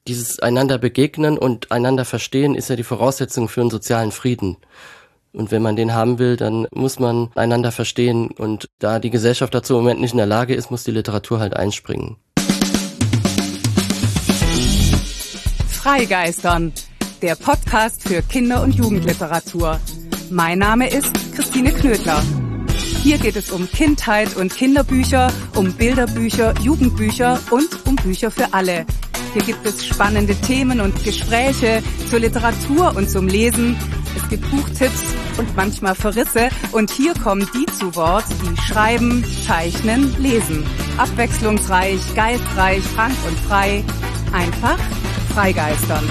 dieses einander begegnen und einander verstehen ist ja die Voraussetzung für einen sozialen Frieden. Und wenn man den haben will, dann muss man einander verstehen. Und da die Gesellschaft dazu im Moment nicht in der Lage ist, muss die Literatur halt einspringen. Freigeistern, der Podcast für Kinder- und Jugendliteratur. Mein Name ist Christine Knödler. Hier geht es um Kindheit und Kinderbücher, um Bilderbücher, Jugendbücher und um Bücher für alle. Hier gibt es spannende Themen und Gespräche zur Literatur und zum Lesen. Es gibt Buchtipps und manchmal Verrisse. Und hier kommen die zu Wort, die schreiben, zeichnen, lesen. Abwechslungsreich, geistreich, frank und frei. Einfach freigeistern.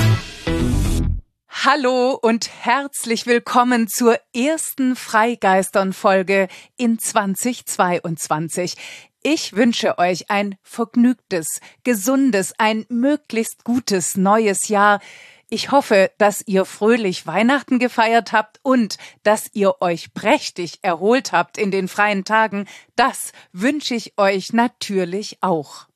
Hallo und herzlich willkommen zur ersten Freigeistern-Folge in 2022. Ich wünsche euch ein vergnügtes, gesundes, ein möglichst gutes neues Jahr. Ich hoffe, dass ihr fröhlich Weihnachten gefeiert habt und dass ihr euch prächtig erholt habt in den freien Tagen. Das wünsche ich euch natürlich auch.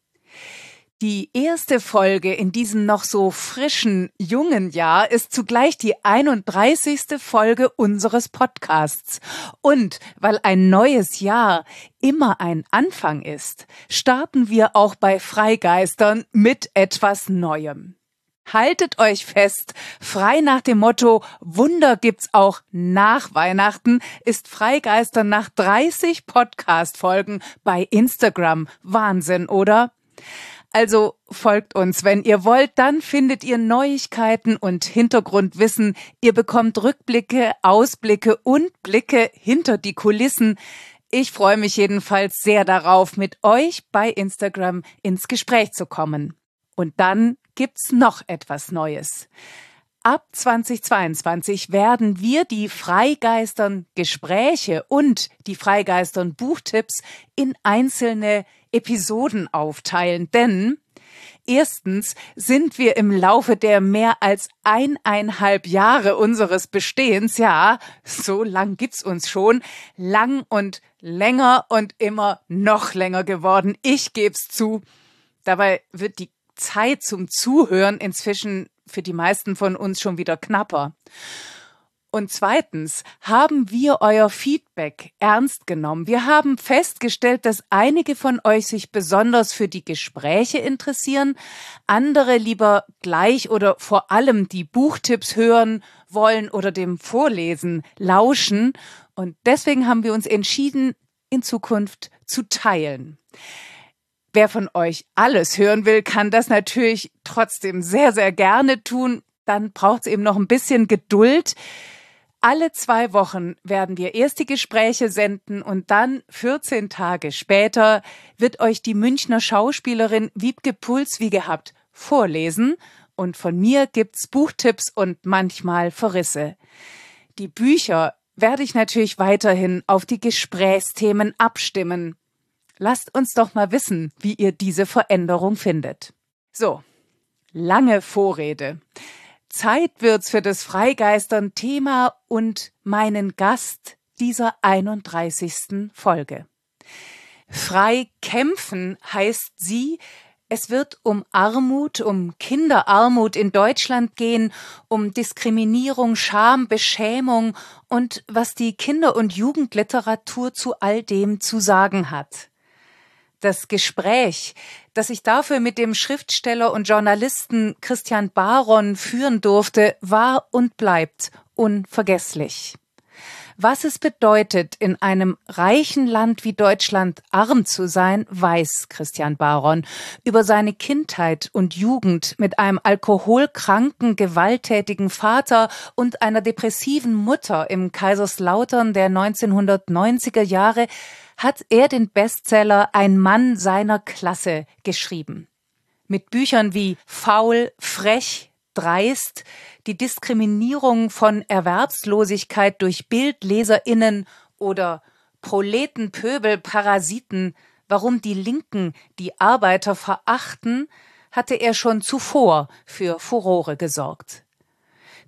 Die erste Folge in diesem noch so frischen, jungen Jahr ist zugleich die 31. Folge unseres Podcasts. Und weil ein neues Jahr immer ein Anfang ist, starten wir auch bei Freigeistern mit etwas Neuem. Haltet euch fest, frei nach dem Motto Wunder gibt's auch nach Weihnachten ist Freigeistern nach 30 Podcast-Folgen bei Instagram. Wahnsinn, oder? Also folgt uns, wenn ihr wollt, dann findet ihr Neuigkeiten und Hintergrundwissen. Ihr bekommt Rückblicke, Ausblicke und Blicke hinter die Kulissen. Ich freue mich jedenfalls sehr darauf, mit euch bei Instagram ins Gespräch zu kommen. Und dann gibt's noch etwas Neues. Ab 2022 werden wir die Freigeistern Gespräche und die Freigeistern Buchtipps in einzelne Episoden aufteilen, denn erstens sind wir im Laufe der mehr als 1,5 Jahre unseres Bestehens, ja, so lang gibt's uns schon, lang und länger und immer noch länger geworden. Ich geb's zu. Dabei wird die Zeit zum Zuhören inzwischen für die meisten von uns schon wieder knapper. Und zweitens haben wir euer Feedback ernst genommen. Wir haben festgestellt, dass einige von euch sich besonders für die Gespräche interessieren, andere lieber gleich oder vor allem die Buchtipps hören wollen oder dem Vorlesen lauschen. Und deswegen haben wir uns entschieden, in Zukunft zu teilen. Wer von euch alles hören will, kann das natürlich trotzdem sehr, sehr gerne tun. Dann braucht es eben noch ein bisschen Geduld. Alle 2 Wochen werden wir erst die Gespräche senden und dann 14 Tage später wird euch die Münchner Schauspielerin Wiebke Puls wie gehabt vorlesen. Und von mir gibt's Buchtipps und manchmal Verrisse. Die Bücher werde ich natürlich weiterhin auf die Gesprächsthemen abstimmen. Lasst uns doch mal wissen, wie ihr diese Veränderung findet. So, lange Vorrede. Zeit wird's für das Freigeistern-Thema und meinen Gast dieser 31. Folge. Frei kämpfen heißt sie, es wird um Armut, um Kinderarmut in Deutschland gehen, um Diskriminierung, Scham, Beschämung und was die Kinder- und Jugendliteratur zu all dem zu sagen hat. Das Gespräch, das ich dafür mit dem Schriftsteller und Journalisten Christian Baron führen durfte, war und bleibt unvergesslich. Was es bedeutet, in einem reichen Land wie Deutschland arm zu sein, weiß Christian Baron. Über seine Kindheit und Jugend mit einem alkoholkranken, gewalttätigen Vater und einer depressiven Mutter im Kaiserslautern der 1990er Jahre hat er den Bestseller Ein Mann seiner Klasse geschrieben. Mit Büchern wie Faul, frech, dreist, die Diskriminierung von Erwerbslosigkeit durch BildleserInnen oder Proleten, Pöbel, Parasiten, warum die Linken die Arbeiter verachten, hatte er schon zuvor für Furore gesorgt.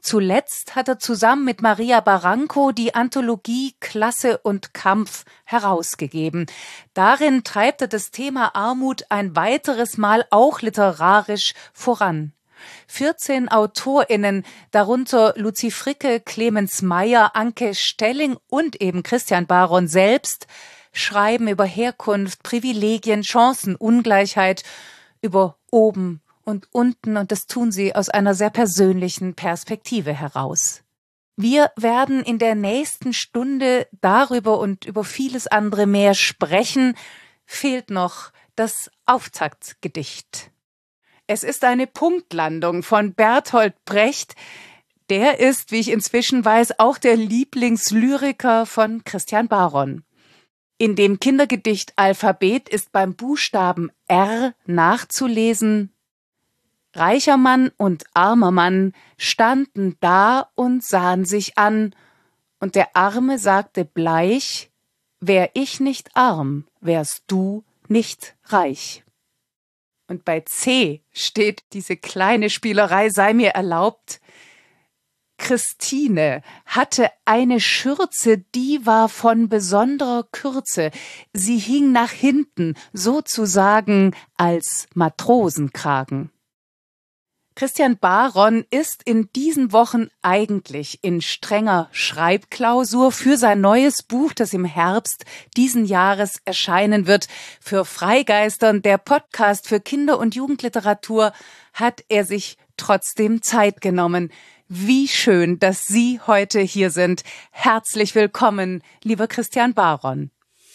Zuletzt hat er zusammen mit Maria Barranco die Anthologie Klasse und Kampf herausgegeben. Darin treibt er das Thema Armut ein weiteres Mal auch literarisch voran. 14 AutorInnen, darunter Luzi Fricke, Clemens Meyer, Anke Stelling und eben Christian Baron selbst, schreiben über Herkunft, Privilegien, Chancenungleichheit, über oben und unten, und das tun sie aus einer sehr persönlichen Perspektive heraus. Wir werden in der nächsten Stunde darüber und über vieles andere mehr sprechen. Fehlt noch das Auftaktgedicht. Es ist eine Punktlandung von Bertolt Brecht. Der ist, wie ich inzwischen weiß, auch der Lieblingslyriker von Christian Baron. In dem Kindergedicht Alphabet ist beim Buchstaben R nachzulesen: Reicher Mann und armer Mann standen da und sahen sich an, und der Arme sagte bleich: Wär ich nicht arm, wärst du nicht reich. Und bei C steht diese kleine Spielerei, sei mir erlaubt: Christine hatte eine Schürze, die war von besonderer Kürze. Sie hing nach hinten, sozusagen als Matrosenkragen. Christian Baron ist in diesen Wochen eigentlich in strenger Schreibklausur für sein neues Buch, das im Herbst diesen Jahres erscheinen wird. Für Freigeistern, der Podcast für Kinder- und Jugendliteratur, hat er sich trotzdem Zeit genommen. Wie schön, dass Sie heute hier sind. Herzlich willkommen, lieber Christian Baron.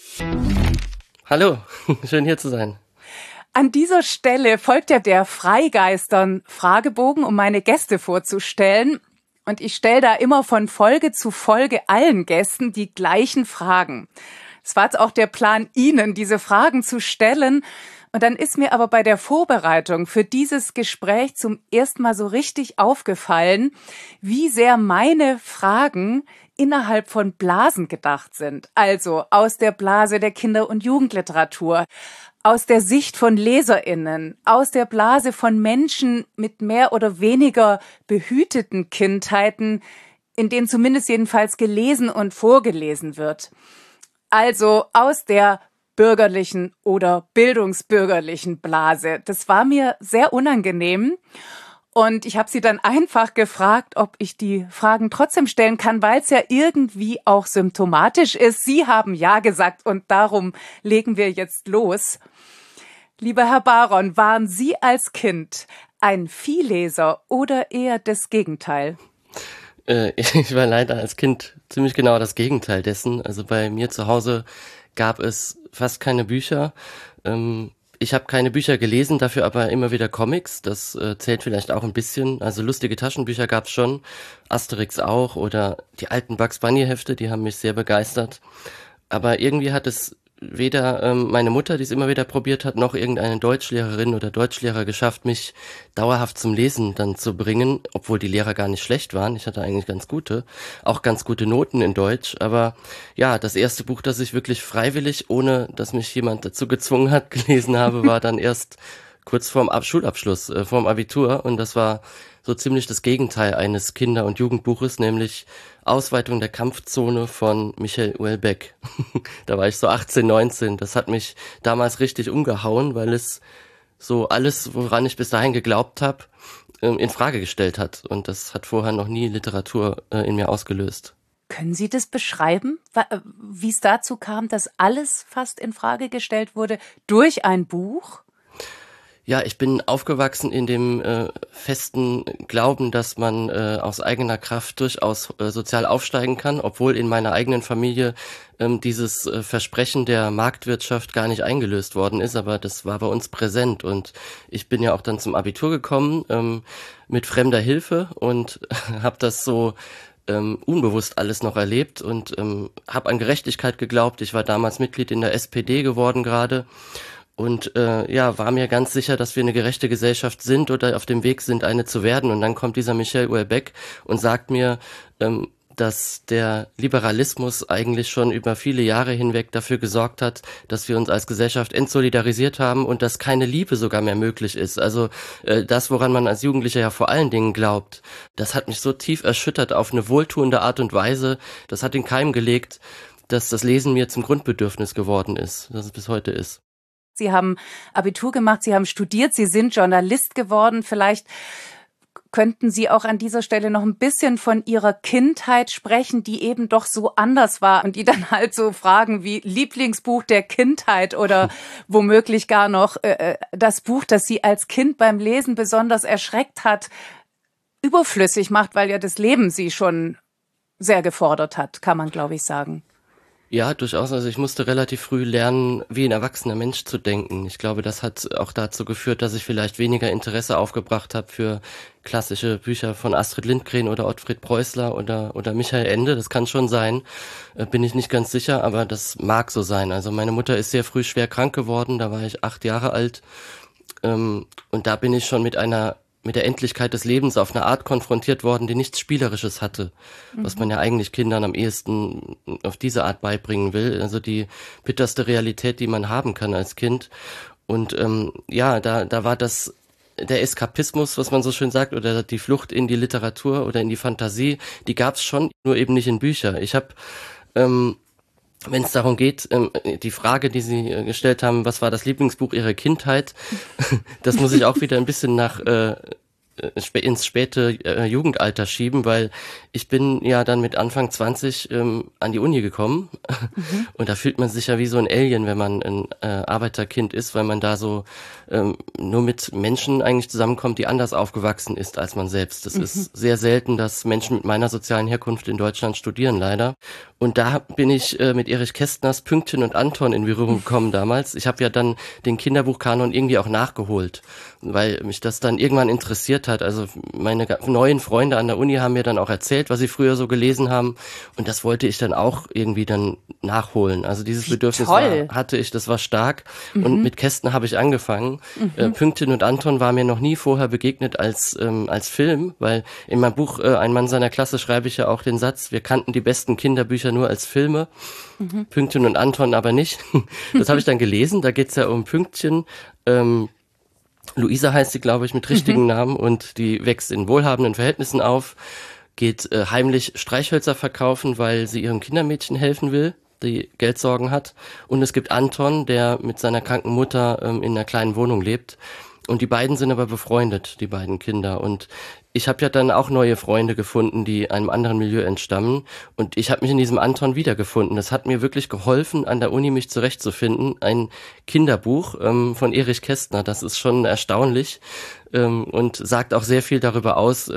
Hallo, schön hier zu sein. An dieser Stelle folgt ja der Freigeistern Fragebogen, um meine Gäste vorzustellen. Und ich stelle da immer von Folge zu Folge allen Gästen die gleichen Fragen. Es war jetzt auch der Plan, Ihnen diese Fragen zu stellen. Und dann ist mir aber bei der Vorbereitung für dieses Gespräch zum ersten Mal so richtig aufgefallen, wie sehr meine Fragen innerhalb von Blasen gedacht sind. Also aus der Blase der Kinder- und Jugendliteratur, aus der Sicht von LeserInnen, aus der Blase von Menschen mit mehr oder weniger behüteten Kindheiten, in denen zumindest jedenfalls gelesen und vorgelesen wird. Also aus der bürgerlichen oder bildungsbürgerlichen Blase. Das war mir sehr unangenehm. Und ich habe sie dann einfach gefragt, ob ich die Fragen trotzdem stellen kann, weil es ja irgendwie auch symptomatisch ist. Sie haben ja gesagt und darum legen wir jetzt los. Lieber Herr Baron, waren Sie als Kind ein Vielleser oder eher das Gegenteil? Ich war leider als Kind ziemlich genau das Gegenteil dessen. Also bei mir zu Hause gab es fast keine Bücher. Ich habe keine Bücher gelesen, dafür aber immer wieder Comics. Das zählt vielleicht auch ein bisschen. Also lustige Taschenbücher gab's schon, Asterix auch, oder die alten Bugs Bunny Hefte, die haben mich sehr begeistert. Aber irgendwie hat es weder meine Mutter, die es immer wieder probiert hat, noch irgendeine Deutschlehrerin oder Deutschlehrer geschafft, mich dauerhaft zum Lesen dann zu bringen, obwohl die Lehrer gar nicht schlecht waren. Ich hatte eigentlich auch ganz gute Noten in Deutsch. Aber ja, das erste Buch, das ich wirklich freiwillig, ohne dass mich jemand dazu gezwungen hat, gelesen habe, war dann erst kurz vorm Schulabschluss, vorm Abitur. Und das war so ziemlich das Gegenteil eines Kinder- und Jugendbuches, nämlich Ausweitung der Kampfzone von Michael Houellebecq. Da war ich so 18, 19. Das hat mich damals richtig umgehauen, weil es so alles, woran ich bis dahin geglaubt habe, in Frage gestellt hat. Und das hat vorher noch nie Literatur in mir ausgelöst. Können Sie das beschreiben, wie es dazu kam, dass alles fast in Frage gestellt wurde durch ein Buch? Ja, ich bin aufgewachsen in dem festen Glauben, dass man aus eigener Kraft durchaus sozial aufsteigen kann, obwohl in meiner eigenen Familie dieses Versprechen der Marktwirtschaft gar nicht eingelöst worden ist, aber das war bei uns präsent und ich bin ja auch dann zum Abitur gekommen mit fremder Hilfe und habe das so unbewusst alles noch erlebt und habe an Gerechtigkeit geglaubt. Ich war damals Mitglied in der SPD geworden gerade. Und war mir ganz sicher, dass wir eine gerechte Gesellschaft sind oder auf dem Weg sind, eine zu werden. Und dann kommt dieser Michael Houellebecq und sagt mir, dass der Liberalismus eigentlich schon über viele Jahre hinweg dafür gesorgt hat, dass wir uns als Gesellschaft entsolidarisiert haben und dass keine Liebe sogar mehr möglich ist. Also das, woran man als Jugendlicher ja vor allen Dingen glaubt, das hat mich so tief erschüttert auf eine wohltuende Art und Weise. Das hat den Keim gelegt, dass das Lesen mir zum Grundbedürfnis geworden ist, das es bis heute ist. Sie haben Abitur gemacht, Sie haben studiert, Sie sind Journalist geworden. Vielleicht könnten Sie auch an dieser Stelle noch ein bisschen von Ihrer Kindheit sprechen, die eben doch so anders war und die dann halt so Fragen wie Lieblingsbuch der Kindheit oder womöglich gar noch das Buch, das Sie als Kind beim Lesen besonders erschreckt hat, überflüssig macht, weil ja das Leben Sie schon sehr gefordert hat, kann man, glaube ich, sagen. Ja, durchaus. Also ich musste relativ früh lernen, wie ein erwachsener Mensch zu denken. Ich glaube, das hat auch dazu geführt, dass ich vielleicht weniger Interesse aufgebracht habe für klassische Bücher von Astrid Lindgren oder Ottfried Preußler oder Michael Ende. Das kann schon sein, bin ich nicht ganz sicher, aber das mag so sein. Also meine Mutter ist sehr früh schwer krank geworden, da war ich 8 Jahre alt. Und da bin ich schon mit der Endlichkeit des Lebens auf eine Art konfrontiert worden, die nichts Spielerisches hatte, was man ja eigentlich Kindern am ehesten auf diese Art beibringen will, also die bitterste Realität, die man haben kann als Kind. Und da war das der Eskapismus, was man so schön sagt, oder die Flucht in die Literatur oder in die Fantasie, die gab's schon, nur eben nicht in Bücher. Ich habe wenn es darum geht, die Frage, die Sie gestellt haben, was war das Lieblingsbuch Ihrer Kindheit, das muss ich auch wieder ein bisschen ins späte Jugendalter schieben, weil ich bin ja dann mit Anfang 20 an die Uni gekommen und da fühlt man sich ja wie so ein Alien, wenn man ein Arbeiterkind ist, weil man da so nur mit Menschen eigentlich zusammenkommt, die anders aufgewachsen ist als man selbst. Das ist sehr selten, dass Menschen mit meiner sozialen Herkunft in Deutschland studieren, leider. Und da bin ich mit Erich Kästners Pünktchen und Anton in Berührung gekommen damals. Ich habe ja dann den Kinderbuchkanon irgendwie auch nachgeholt, weil mich das dann irgendwann interessiert hat. Also meine neuen Freunde an der Uni haben mir dann auch erzählt, was sie früher so gelesen haben. Und das wollte ich dann auch irgendwie dann nachholen. Also dieses Bedürfnis hatte ich, das war stark. Und mit Kästner habe ich angefangen. Pünktchen und Anton war mir noch nie vorher begegnet als Film, weil in meinem Buch Ein Mann seiner Klasse schreibe ich ja auch den Satz, wir kannten die besten Kinderbücher nur als Filme, Pünktchen und Anton aber nicht. Das habe ich dann gelesen, da geht's ja um Pünktchen, Luisa heißt sie, glaube ich, mit richtigen Namen und die wächst in wohlhabenden Verhältnissen auf, geht heimlich Streichhölzer verkaufen, weil sie ihrem Kindermädchen helfen will, die Geldsorgen hat. Und es gibt Anton, der mit seiner kranken Mutter in einer kleinen Wohnung lebt. Und die beiden sind aber befreundet, die beiden Kinder. Und ich habe ja dann auch neue Freunde gefunden, die einem anderen Milieu entstammen. Und ich habe mich in diesem Anton wiedergefunden. Das hat mir wirklich geholfen, an der Uni mich zurechtzufinden. Ein Kinderbuch von Erich Kästner, das ist schon erstaunlich und sagt auch sehr viel darüber aus,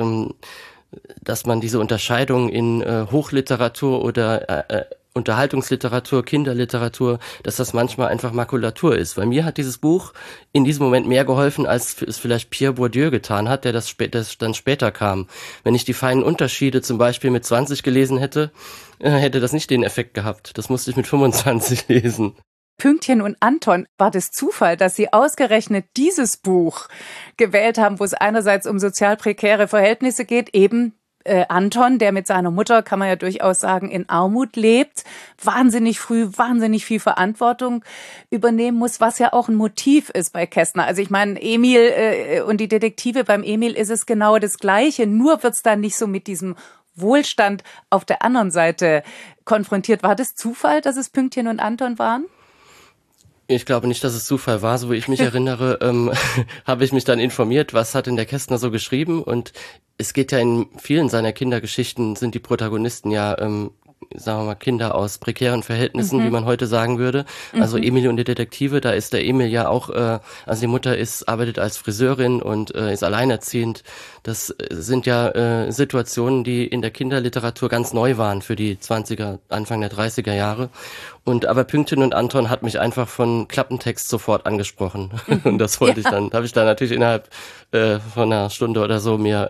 dass man diese Unterscheidung in Hochliteratur oder Unterhaltungsliteratur, Kinderliteratur, dass das manchmal einfach Makulatur ist. Weil mir hat dieses Buch in diesem Moment mehr geholfen, als es vielleicht Pierre Bourdieu getan hat, der das dann später kam. Wenn ich die feinen Unterschiede zum Beispiel mit 20 gelesen hätte, hätte das nicht den Effekt gehabt. Das musste ich mit 25 lesen. Pünktchen und Anton, war das Zufall, dass Sie ausgerechnet dieses Buch gewählt haben, wo es einerseits um sozial prekäre Verhältnisse geht, eben Anton, der mit seiner Mutter, kann man ja durchaus sagen, in Armut lebt, wahnsinnig früh, wahnsinnig viel Verantwortung übernehmen muss, was ja auch ein Motiv ist bei Kästner. Also ich meine, Emil und die Detektive, beim Emil ist es genau das Gleiche, nur wird's dann nicht so mit diesem Wohlstand auf der anderen Seite konfrontiert. War das Zufall, dass es Pünktchen und Anton waren? Ich glaube nicht, dass es Zufall war. So wie ich mich erinnere, habe ich mich dann informiert, was hat denn der Kästner so geschrieben. Und es geht ja in vielen seiner Kindergeschichten, sind die Protagonisten ja, sagen wir mal, Kinder aus prekären Verhältnissen, wie man heute sagen würde. Also Emil und die Detektive, da ist der Emil ja auch, also die Mutter arbeitet als Friseurin und ist alleinerziehend. Das sind ja Situationen, die in der Kinderliteratur ganz neu waren für die 20er, Anfang der 30er Jahre. Aber Pünktchen und Anton hat mich einfach von Klappentext sofort angesprochen. Und das wollte ich dann, habe ich dann natürlich innerhalb von einer Stunde oder so mir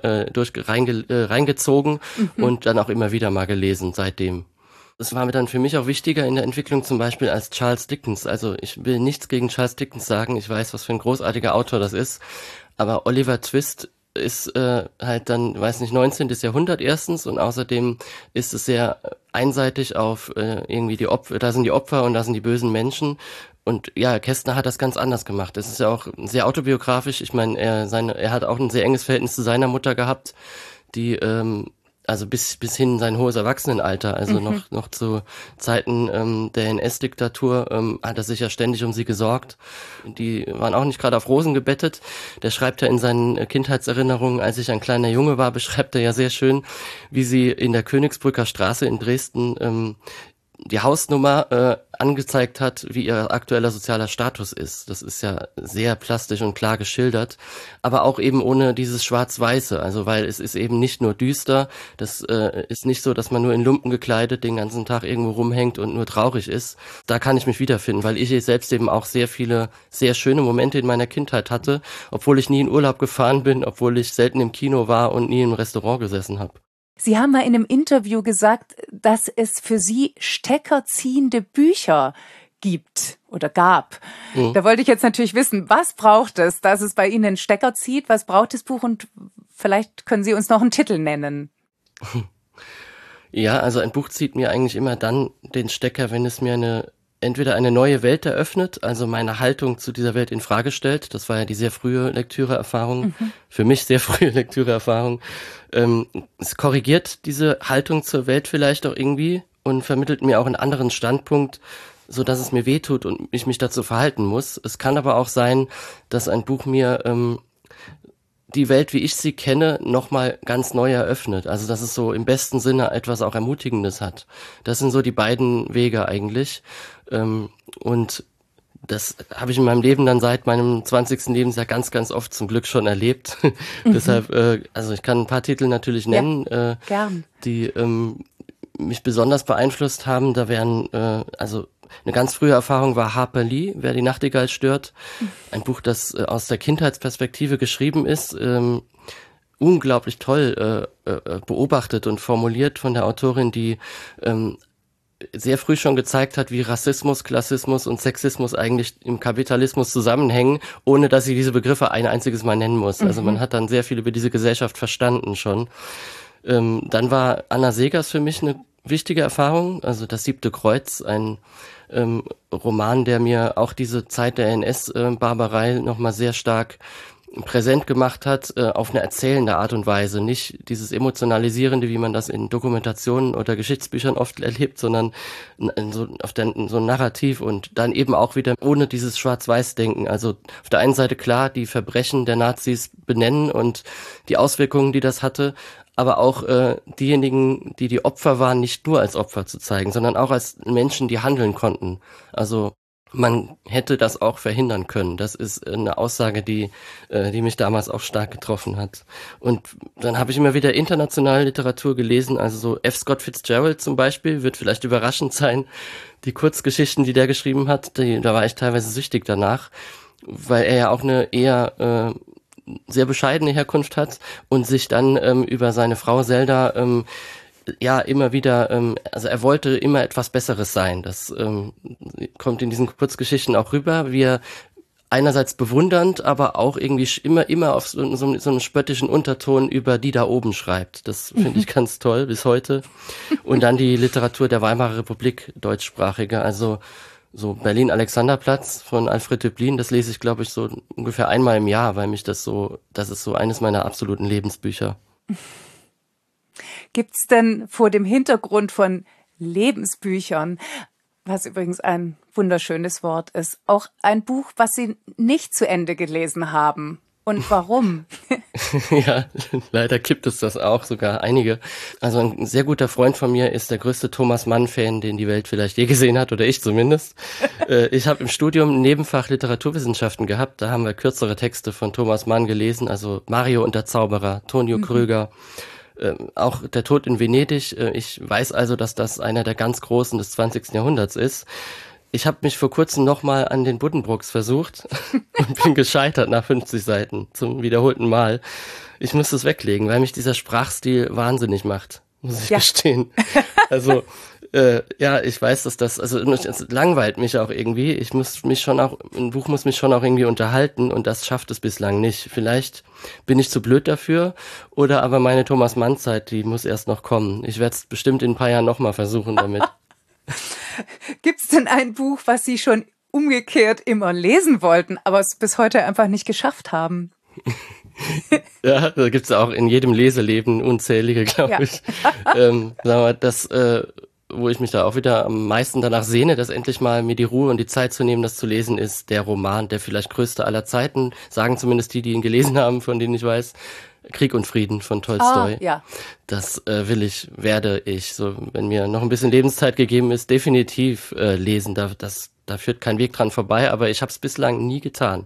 reingezogen und dann auch immer wieder mal gelesen seitdem. Das war mir dann für mich auch wichtiger in der Entwicklung zum Beispiel als Charles Dickens. Also ich will nichts gegen Charles Dickens sagen. Ich weiß, was für ein großartiger Autor das ist. Aber Oliver Twist ist halt dann, weiß nicht, 19. Jahrhundert erstens und außerdem ist es sehr einseitig auf irgendwie die Opfer, da sind die Opfer und da sind die bösen Menschen. Und ja, Kästner hat das ganz anders gemacht. Es ist ja auch sehr autobiografisch. Ich meine, er hat auch ein sehr enges Verhältnis zu seiner Mutter gehabt, die also bis hin sein hohes Erwachsenenalter, also noch zu Zeiten der NS-Diktatur hat er sich ja ständig um sie gesorgt. Die waren auch nicht gerade auf Rosen gebettet. Der schreibt ja in seinen Kindheitserinnerungen, als ich ein kleiner Junge war, beschreibt er ja sehr schön, wie sie in der Königsbrücker Straße in Dresden die Hausnummer angezeigt hat, wie ihr aktueller sozialer Status ist. Das ist ja sehr plastisch und klar geschildert, aber auch eben ohne dieses Schwarz-Weiße, also weil es ist eben nicht nur düster, das ist nicht so, dass man nur in Lumpen gekleidet den ganzen Tag irgendwo rumhängt und nur traurig ist. Da kann ich mich wiederfinden, weil ich selbst eben auch sehr viele, sehr schöne Momente in meiner Kindheit hatte, obwohl ich nie in Urlaub gefahren bin, obwohl ich selten im Kino war und nie im Restaurant gesessen habe. Sie haben mal in einem Interview gesagt, dass es für Sie steckerziehende Bücher gibt oder gab. Mhm. Da wollte ich jetzt natürlich wissen, was braucht es, dass es bei Ihnen einen Stecker zieht? Was braucht das Buch? Und vielleicht können Sie uns noch einen Titel nennen. Ja, also ein Buch zieht mir eigentlich immer dann den Stecker, wenn es mir entweder eine neue Welt eröffnet, also meine Haltung zu dieser Welt in Frage stellt. Das war ja die sehr frühe Lektüreerfahrung, für mich sehr frühe Lektüreerfahrung. Es korrigiert diese Haltung zur Welt vielleicht auch irgendwie und vermittelt mir auch einen anderen Standpunkt, so dass es mir wehtut und ich mich dazu verhalten muss. Es kann aber auch sein, dass ein Buch mir die Welt, wie ich sie kenne, nochmal ganz neu eröffnet. Also dass es so im besten Sinne etwas auch Ermutigendes hat. Das sind so die beiden Wege eigentlich. Und das habe ich in meinem Leben dann seit meinem 20. Lebensjahr ganz, ganz oft zum Glück schon erlebt. Deshalb, also ich kann ein paar Titel natürlich nennen, gern. Die mich besonders beeinflusst haben. Da wären, also eine ganz frühe Erfahrung war Harper Lee, Wer die Nachtigall stört. Ein Buch, das aus der Kindheitsperspektive geschrieben ist, unglaublich toll beobachtet und formuliert von der Autorin, die sehr früh schon gezeigt hat, wie Rassismus, Klassismus und Sexismus eigentlich im Kapitalismus zusammenhängen, ohne dass sie diese Begriffe ein einziges Mal nennen muss. Also man hat dann sehr viel über diese Gesellschaft verstanden schon. Dann war Anna Seghers für mich eine wichtige Erfahrung, also Das 7. Kreuz, ein Roman, der mir auch diese Zeit der NS-Barbarei nochmal sehr stark präsent gemacht hat, auf eine erzählende Art und Weise. Nicht dieses Emotionalisierende, wie man das in Dokumentationen oder Geschichtsbüchern oft erlebt, sondern so ein Narrativ und dann eben auch wieder ohne dieses Schwarz-Weiß-Denken. Also auf der einen Seite klar die Verbrechen der Nazis benennen und die Auswirkungen, die das hatte, aber auch diejenigen, die Opfer waren, nicht nur als Opfer zu zeigen, sondern auch als Menschen, die handeln konnten. Also man hätte das auch verhindern können. Das ist eine Aussage, die mich damals auch stark getroffen hat. Und dann habe ich immer wieder internationale Literatur gelesen, also so F. Scott Fitzgerald zum Beispiel, wird vielleicht überraschend sein. Die Kurzgeschichten, die der geschrieben hat, da war ich teilweise süchtig danach, weil er ja auch eine eher sehr bescheidene Herkunft hat und sich dann über seine Frau Zelda ja immer wieder, also er wollte immer etwas Besseres sein. Das kommt in diesen Kurzgeschichten auch rüber, wie er einerseits bewundernd, aber auch irgendwie immer auf so einen spöttischen Unterton über die da oben schreibt. Das finde ich ganz toll bis heute. Und dann die Literatur der Weimarer Republik, deutschsprachige, also so Berlin-Alexanderplatz von Alfred Döblin, das lese ich, glaube ich, so ungefähr einmal im Jahr, weil mich das ist so eines meiner absoluten Lebensbücher. Gibt's denn vor dem Hintergrund von Lebensbüchern, was übrigens ein wunderschönes Wort ist, auch ein Buch, was Sie nicht zu Ende gelesen haben? Und warum? Ja, leider gibt es das auch, sogar einige. Also ein sehr guter Freund von mir ist der größte Thomas Mann-Fan, den die Welt vielleicht je gesehen hat, oder ich zumindest. Ich habe im Studium ein Nebenfach Literaturwissenschaften gehabt, da haben wir kürzere Texte von Thomas Mann gelesen, also Mario und der Zauberer, Tonio Kröger, auch Der Tod in Venedig. Ich weiß also, dass das einer der ganz Großen des 20. Jahrhunderts ist. Ich habe mich vor kurzem nochmal an den Buddenbrooks versucht und bin gescheitert nach 50 Seiten zum wiederholten Mal. Ich muss es weglegen, weil mich dieser Sprachstil wahnsinnig macht, muss ich gestehen. Also Ja, ich weiß, dass es langweilt mich auch irgendwie. Ein Buch muss mich schon auch irgendwie unterhalten und das schafft es bislang nicht. Vielleicht bin ich zu blöd dafür oder aber meine Thomas-Mann-Zeit, die muss erst noch kommen. Ich werde es bestimmt in ein paar Jahren nochmal versuchen damit. Gibt's denn ein Buch, was Sie schon umgekehrt immer lesen wollten, aber es bis heute einfach nicht geschafft haben? Ja, da gibt's auch in jedem Leseleben unzählige, glaube ich. Sagen wir, wo ich mich da auch wieder am meisten danach sehne, dass endlich mal mir die Ruhe und die Zeit zu nehmen, das zu lesen, ist der Roman, der vielleicht größte aller Zeiten, sagen zumindest die ihn gelesen haben, von denen ich weiß, Krieg und Frieden von Tolstoi. Ja. Das werde ich, so wenn mir noch ein bisschen Lebenszeit gegeben ist, definitiv lesen. Da führt kein Weg dran vorbei, aber ich habe es bislang nie getan.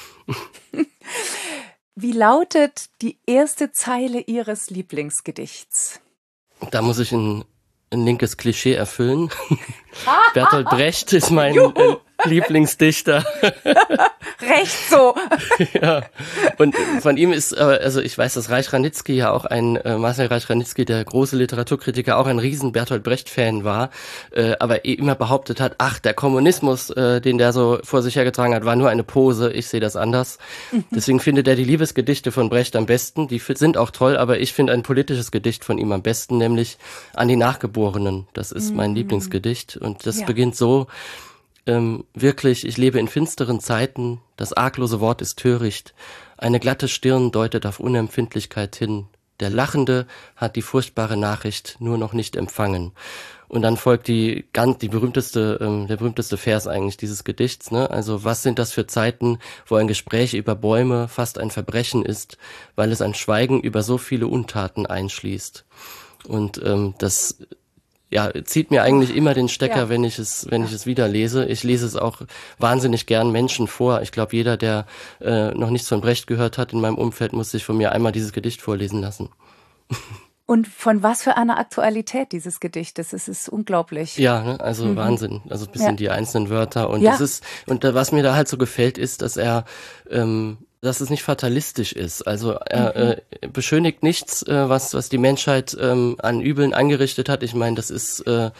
Wie lautet die erste Zeile Ihres Lieblingsgedichts? Da muss ich ein linkes Klischee erfüllen. Bertolt Brecht ist mein Lieblingsdichter. Recht so. Ja. Und von ihm ist, also ich weiß, dass Reich Ranitzky ja auch Marcel Reich Ranitzky, der große Literaturkritiker, auch ein riesen Bertolt Brecht-Fan war, aber immer behauptet hat, ach, der Kommunismus, den der so vor sich hergetragen hat, war nur eine Pose, ich sehe das anders. Deswegen findet er die Liebesgedichte von Brecht am besten, die sind auch toll, aber ich finde ein politisches Gedicht von ihm am besten, nämlich An die Nachgeborenen. Das ist mein Lieblingsgedicht und das beginnt so, wirklich, ich lebe in finsteren Zeiten, das arglose Wort ist töricht, eine glatte Stirn deutet auf Unempfindlichkeit hin, der Lachende hat die furchtbare Nachricht nur noch nicht empfangen. Und dann folgt der berühmteste Vers eigentlich dieses Gedichts, ne? Also was sind das für Zeiten, wo ein Gespräch über Bäume fast ein Verbrechen ist, weil es ein Schweigen über so viele Untaten einschließt. Und das zieht mir eigentlich immer den Stecker, wenn ich es wieder lese. Ich lese es auch wahnsinnig gern Menschen vor. Ich glaube, jeder, der noch nichts von Brecht gehört hat in meinem Umfeld, muss sich von mir einmal dieses Gedicht vorlesen lassen. Und von was für einer Aktualität dieses Gedichtes? Es ist unglaublich. Ja, ne? Also Wahnsinn. Also bis in die einzelnen Wörter. Und was mir da halt so gefällt, ist, dass dass es nicht fatalistisch ist. Also er beschönigt nichts, was die Menschheit an Übeln angerichtet hat. Ich meine, das ist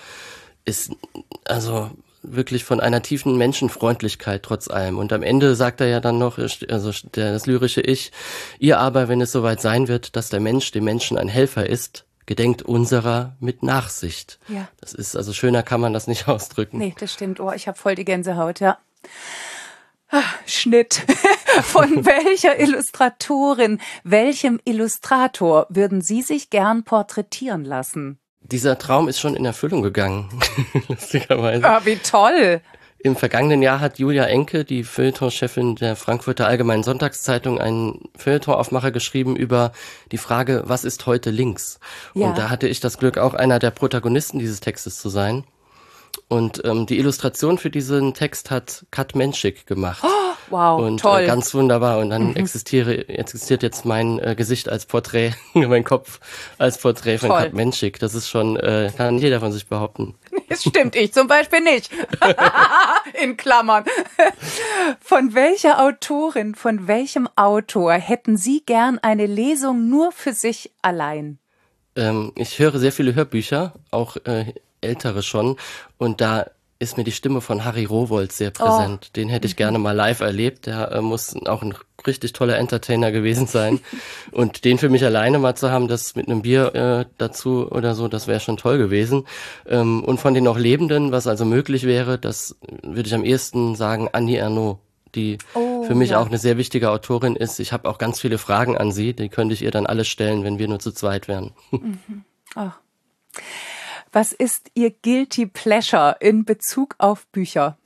also wirklich von einer tiefen Menschenfreundlichkeit trotz allem. Und am Ende sagt er ja dann noch, also das lyrische Ich, ihr aber, wenn es soweit sein wird, dass der Mensch dem Menschen ein Helfer ist, gedenkt unserer mit Nachsicht. Ja. Das ist, also schöner kann man das nicht ausdrücken. Nee, das stimmt. Oh, ich habe voll die Gänsehaut, ja. Schnitt. Von welcher Illustratorin, welchem Illustrator würden Sie sich gern porträtieren lassen? Dieser Traum ist schon in Erfüllung gegangen, lustigerweise. Ah, wie toll! Im vergangenen Jahr hat Julia Enke, die Feuilleton-Chefin der Frankfurter Allgemeinen Sonntagszeitung, einen Feuilleton-Aufmacher geschrieben über die Frage, was ist heute links? Ja. Und da hatte ich das Glück, auch einer der Protagonisten dieses Textes zu sein. Und die Illustration für diesen Text hat Kat Menschik gemacht. Oh, wow, und, toll. Ganz wunderbar. Und dann existiert jetzt mein Gesicht als Porträt, mein Kopf als Porträt von Kat Menschik. Das ist schon, kann jeder von sich behaupten. Das stimmt, ich zum Beispiel nicht. In Klammern. Von welcher Autorin, von welchem Autor hätten Sie gern eine Lesung nur für sich allein? Ich höre sehr viele Hörbücher, auch ältere schon, und da ist mir die Stimme von Harry Rowohlt sehr präsent. Den hätte ich gerne mal live erlebt. Der muss auch ein richtig toller Entertainer gewesen sein. Und den für mich alleine mal zu haben, das mit einem Bier dazu oder so, das wäre schon toll gewesen. Und von den noch Lebenden, was also möglich wäre, das würde ich am ehesten sagen, Annie Ernaux, die für mich auch eine sehr wichtige Autorin ist. Ich habe auch ganz viele Fragen an sie, die könnte ich ihr dann alle stellen, wenn wir nur zu zweit wären. Oh. Was ist Ihr Guilty Pleasure in Bezug auf Bücher?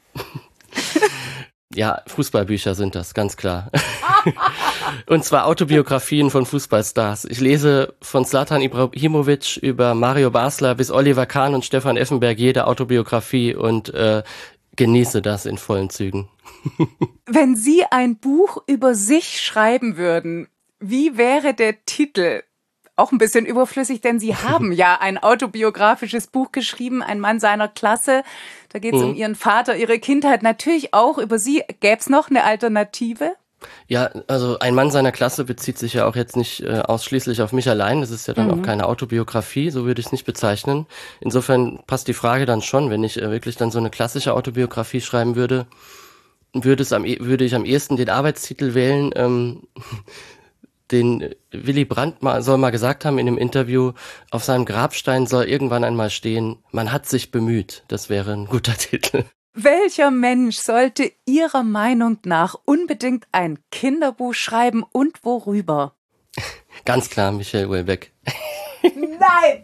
Ja, Fußballbücher sind das, ganz klar. Und zwar Autobiografien von Fußballstars. Ich lese von Zlatan Ibrahimovic über Mario Basler bis Oliver Kahn und Stefan Effenberg jede Autobiografie und genieße das in vollen Zügen. Wenn Sie ein Buch über sich schreiben würden, wie wäre der Titel? Auch ein bisschen überflüssig, denn Sie haben ja ein autobiografisches Buch geschrieben, Ein Mann seiner Klasse. Da geht es um Ihren Vater, Ihre Kindheit, natürlich auch über Sie. Gäbe es noch eine Alternative? Ja, also ein Mann seiner Klasse bezieht sich ja auch jetzt nicht ausschließlich auf mich allein. Das ist ja dann auch keine Autobiografie, so würde ich es nicht bezeichnen. Insofern passt die Frage dann schon, wenn ich wirklich dann so eine klassische Autobiografie schreiben würde, würde ich am ehesten den Arbeitstitel wählen, den Willy Brandt soll mal gesagt haben in einem Interview, auf seinem Grabstein soll irgendwann einmal stehen, man hat sich bemüht. Das wäre ein guter Titel. Welcher Mensch sollte Ihrer Meinung nach unbedingt ein Kinderbuch schreiben und worüber? Ganz klar, Michael Houellebecq. Nein!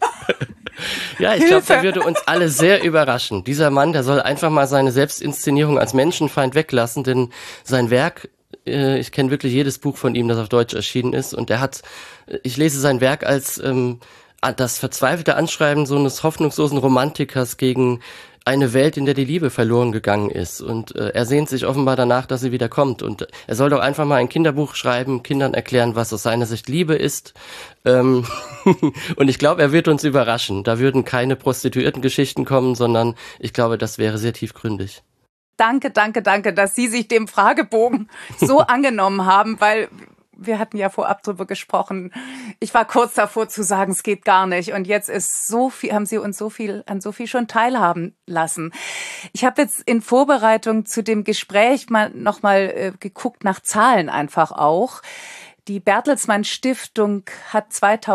Ja, ich glaube, der würde uns alle sehr überraschen. Dieser Mann, der soll einfach mal seine Selbstinszenierung als Menschenfeind weglassen, denn sein Werk, ich kenne wirklich jedes Buch von ihm, das auf Deutsch erschienen ist, und ich lese sein Werk als das verzweifelte Anschreiben so eines hoffnungslosen Romantikers gegen eine Welt, in der die Liebe verloren gegangen ist. Und er sehnt sich offenbar danach, dass sie wieder kommt. Und er soll doch einfach mal ein Kinderbuch schreiben, Kindern erklären, was aus seiner Sicht Liebe ist. Und ich glaube, er wird uns überraschen. Da würden keine Prostituierten-Geschichten kommen, sondern ich glaube, das wäre sehr tiefgründig. Danke, dass Sie sich dem Fragebogen so angenommen haben, weil wir hatten ja vorab drüber gesprochen. Ich war kurz davor zu sagen, es geht gar nicht. Und jetzt ist so viel, haben Sie uns an so viel schon teilhaben lassen. Ich habe jetzt in Vorbereitung zu dem Gespräch nochmal geguckt nach Zahlen einfach auch. Die Bertelsmann Stiftung hat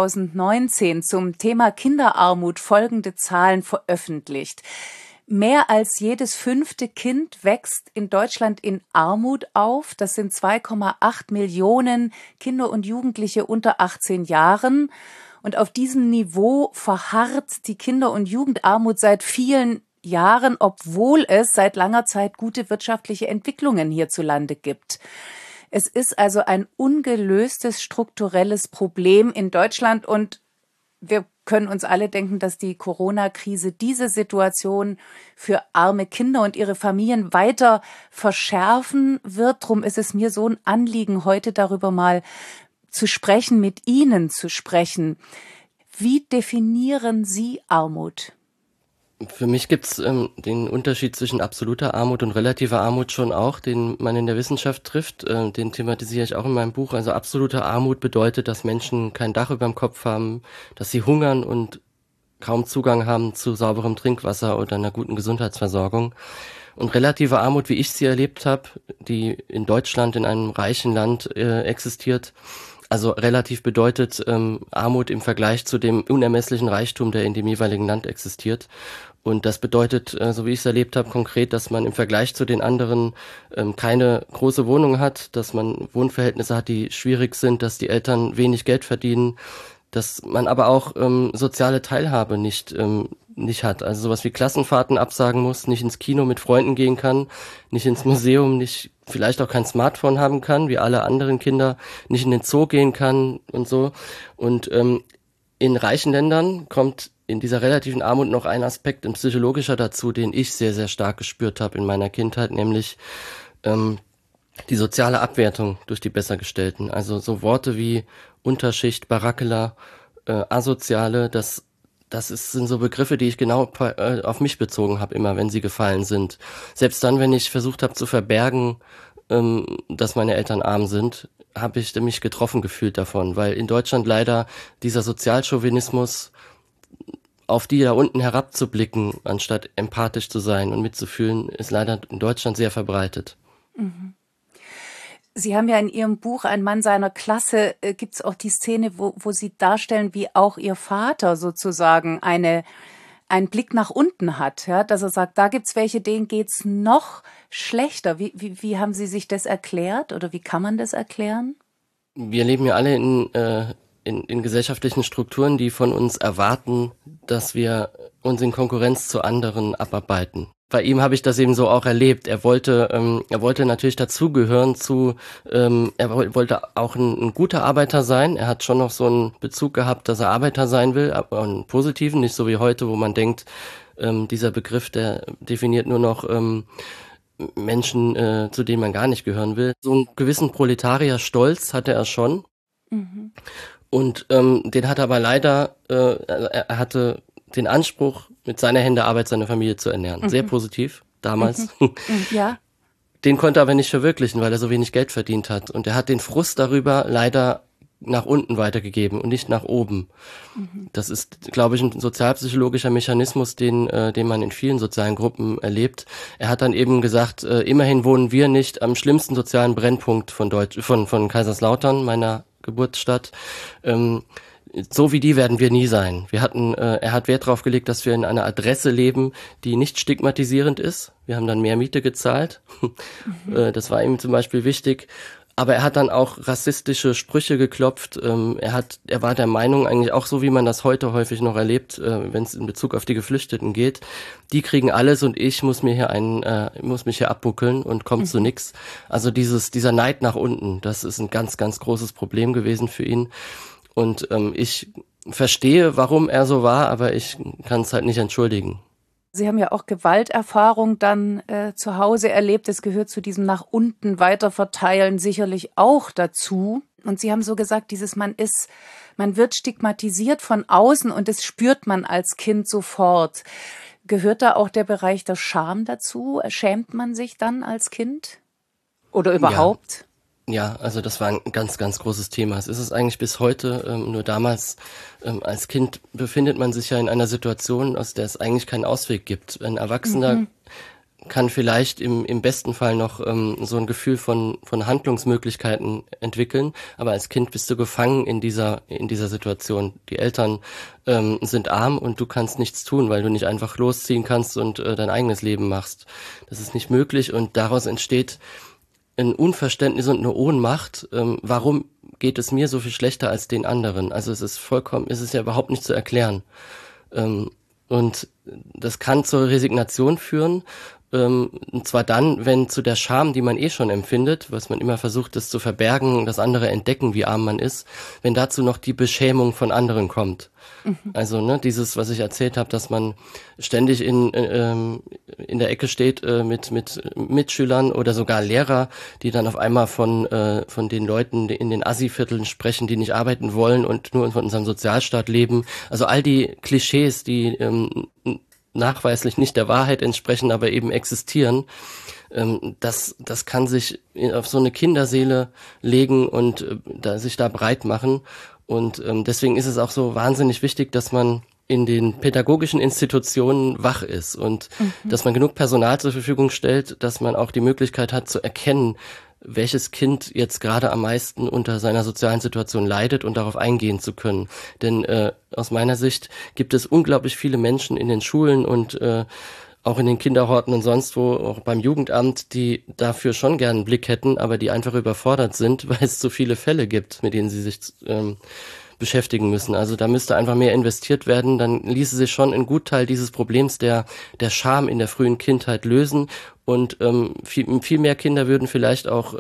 2019 zum Thema Kinderarmut folgende Zahlen veröffentlicht. Mehr als jedes 5. Kind wächst in Deutschland in Armut auf. Das sind 2,8 Millionen Kinder und Jugendliche unter 18 Jahren. Und auf diesem Niveau verharrt die Kinder- und Jugendarmut seit vielen Jahren, obwohl es seit langer Zeit gute wirtschaftliche Entwicklungen hierzulande gibt. Es ist also ein ungelöstes strukturelles Problem in Deutschland und wir können uns alle denken, dass die Corona-Krise diese Situation für arme Kinder und ihre Familien weiter verschärfen wird. Drum ist es mir so ein Anliegen, heute darüber mal zu sprechen, mit Ihnen zu sprechen. Wie definieren Sie Armut? Für mich gibt's den Unterschied zwischen absoluter Armut und relativer Armut schon auch, den man in der Wissenschaft trifft. Den thematisiere ich auch in meinem Buch. Also absolute Armut bedeutet, dass Menschen kein Dach über dem Kopf haben, dass sie hungern und kaum Zugang haben zu sauberem Trinkwasser oder einer guten Gesundheitsversorgung. Und relative Armut, wie ich sie erlebt habe, die in Deutschland, in einem reichen Land existiert, also relativ bedeutet Armut im Vergleich zu dem unermesslichen Reichtum, der in dem jeweiligen Land existiert. Und das bedeutet, so wie ich es erlebt habe, konkret, dass man im Vergleich zu den anderen keine große Wohnung hat, dass man Wohnverhältnisse hat, die schwierig sind, dass die Eltern wenig Geld verdienen, dass man aber auch soziale Teilhabe nicht hat. Also sowas wie Klassenfahrten absagen muss, nicht ins Kino mit Freunden gehen kann, nicht ins Museum, nicht vielleicht auch kein Smartphone haben kann, wie alle anderen Kinder, nicht in den Zoo gehen kann und so. Und in reichen Ländern kommt in dieser relativen Armut noch ein Aspekt, ein psychologischer dazu, den ich sehr, sehr stark gespürt habe in meiner Kindheit, nämlich die soziale Abwertung durch die Bessergestellten. Also so Worte wie Unterschicht, Barackler, Asoziale, sind so Begriffe, die ich genau auf mich bezogen habe, immer wenn sie gefallen sind. Selbst dann, wenn ich versucht habe zu verbergen, dass meine Eltern arm sind, habe ich mich getroffen gefühlt davon, weil in Deutschland leider dieser Sozialchauvinismus, auf die da unten herabzublicken, anstatt empathisch zu sein und mitzufühlen, ist leider in Deutschland sehr verbreitet. Mhm. Sie haben ja in Ihrem Buch Ein Mann seiner Klasse, gibt es auch die Szene, wo Sie darstellen, wie auch Ihr Vater sozusagen einen Blick nach unten hat, ja, dass er sagt, da gibt's welche, denen geht's noch schlechter. Wie haben Sie sich das erklärt oder wie kann man das erklären? Wir leben ja alle in gesellschaftlichen Strukturen, die von uns erwarten, dass wir uns in Konkurrenz zu anderen abarbeiten. Bei ihm habe ich das eben so auch erlebt. Er wollte natürlich dazugehören er wollte auch ein guter Arbeiter sein. Er hat schon noch so einen Bezug gehabt, dass er Arbeiter sein will, aber einen positiven, nicht so wie heute, wo man denkt, dieser Begriff, der definiert nur noch Menschen, zu denen man gar nicht gehören will. So einen gewissen Proletarierstolz hatte er schon. Mhm. Und den hat er aber leider, er hatte den Anspruch, mit seiner Hände Arbeit seine Familie zu ernähren. Mhm. Sehr positiv, damals. Mhm. Ja. den konnte er aber nicht verwirklichen, weil er so wenig Geld verdient hat. Und er hat den Frust darüber leider nach unten weitergegeben und nicht nach oben. Das ist, glaube ich, ein sozialpsychologischer Mechanismus, den man in vielen sozialen Gruppen erlebt. Er hat dann eben gesagt, immerhin wohnen wir nicht am schlimmsten sozialen Brennpunkt von Kaiserslautern, meiner Geburtsstadt. So wie die werden wir nie sein. Er hat Wert darauf gelegt, dass wir in einer Adresse leben, die nicht stigmatisierend ist. Wir haben dann mehr Miete gezahlt. Das war ihm zum Beispiel wichtig. Aber er hat dann auch rassistische Sprüche geklopft. Er war der Meinung, eigentlich auch so, wie man das heute häufig noch erlebt, wenn es in Bezug auf die Geflüchteten geht. Die kriegen alles und ich muss mich hier abbuckeln und kommt zu nix. Also dieser Neid nach unten, das ist ein ganz, ganz großes Problem gewesen für ihn. Und ich verstehe, warum er so war, aber ich kann es halt nicht entschuldigen. Sie haben ja auch Gewalterfahrung dann zu Hause erlebt. Es gehört zu diesem nach unten weiterverteilen sicherlich auch dazu. Und Sie haben so gesagt, man wird stigmatisiert von außen und das spürt man als Kind sofort. Gehört da auch der Bereich der Scham dazu? Schämt man sich dann als Kind? Oder überhaupt? Ja, also das war ein ganz, ganz großes Thema. Es ist es eigentlich bis heute, nur damals als Kind befindet man sich ja in einer Situation, aus der es eigentlich keinen Ausweg gibt. Ein Erwachsener kann vielleicht im besten Fall noch so ein Gefühl von Handlungsmöglichkeiten entwickeln, aber als Kind bist du gefangen in dieser Situation. Die Eltern sind arm und du kannst nichts tun, weil du nicht einfach losziehen kannst und dein eigenes Leben machst. Das ist nicht möglich und daraus entsteht ein Unverständnis und eine Ohnmacht, warum geht es mir so viel schlechter als den anderen? Also es ist ja überhaupt nicht zu erklären. Und das kann zur Resignation führen, und zwar dann, wenn zu der Scham, die man schon empfindet, was man immer versucht, das zu verbergen, das andere entdecken, wie arm man ist, wenn dazu noch die Beschämung von anderen kommt. Also dieses, was ich erzählt habe, dass man ständig in der Ecke steht mit Mitschülern oder sogar Lehrer, die dann auf einmal von den Leuten in den Assi-Vierteln sprechen, die nicht arbeiten wollen und nur von unserem Sozialstaat leben. Also all die Klischees, die nachweislich nicht der Wahrheit entsprechen, aber eben existieren, das kann sich auf so eine Kinderseele legen und sich da breit machen. Und deswegen ist es auch so wahnsinnig wichtig, dass man in den pädagogischen Institutionen wach ist und dass man genug Personal zur Verfügung stellt, dass man auch die Möglichkeit hat zu erkennen, welches Kind jetzt gerade am meisten unter seiner sozialen Situation leidet und darauf eingehen zu können. Denn aus meiner Sicht gibt es unglaublich viele Menschen in den Schulen und auch in den Kinderhorten und sonst wo, auch beim Jugendamt, die dafür schon gern einen Blick hätten, aber die einfach überfordert sind, weil es so viele Fälle gibt, mit denen sie sich beschäftigen müssen. Also da müsste einfach mehr investiert werden, dann ließe sich schon ein Gutteil dieses Problems der Scham in der frühen Kindheit lösen und viel mehr Kinder würden vielleicht auch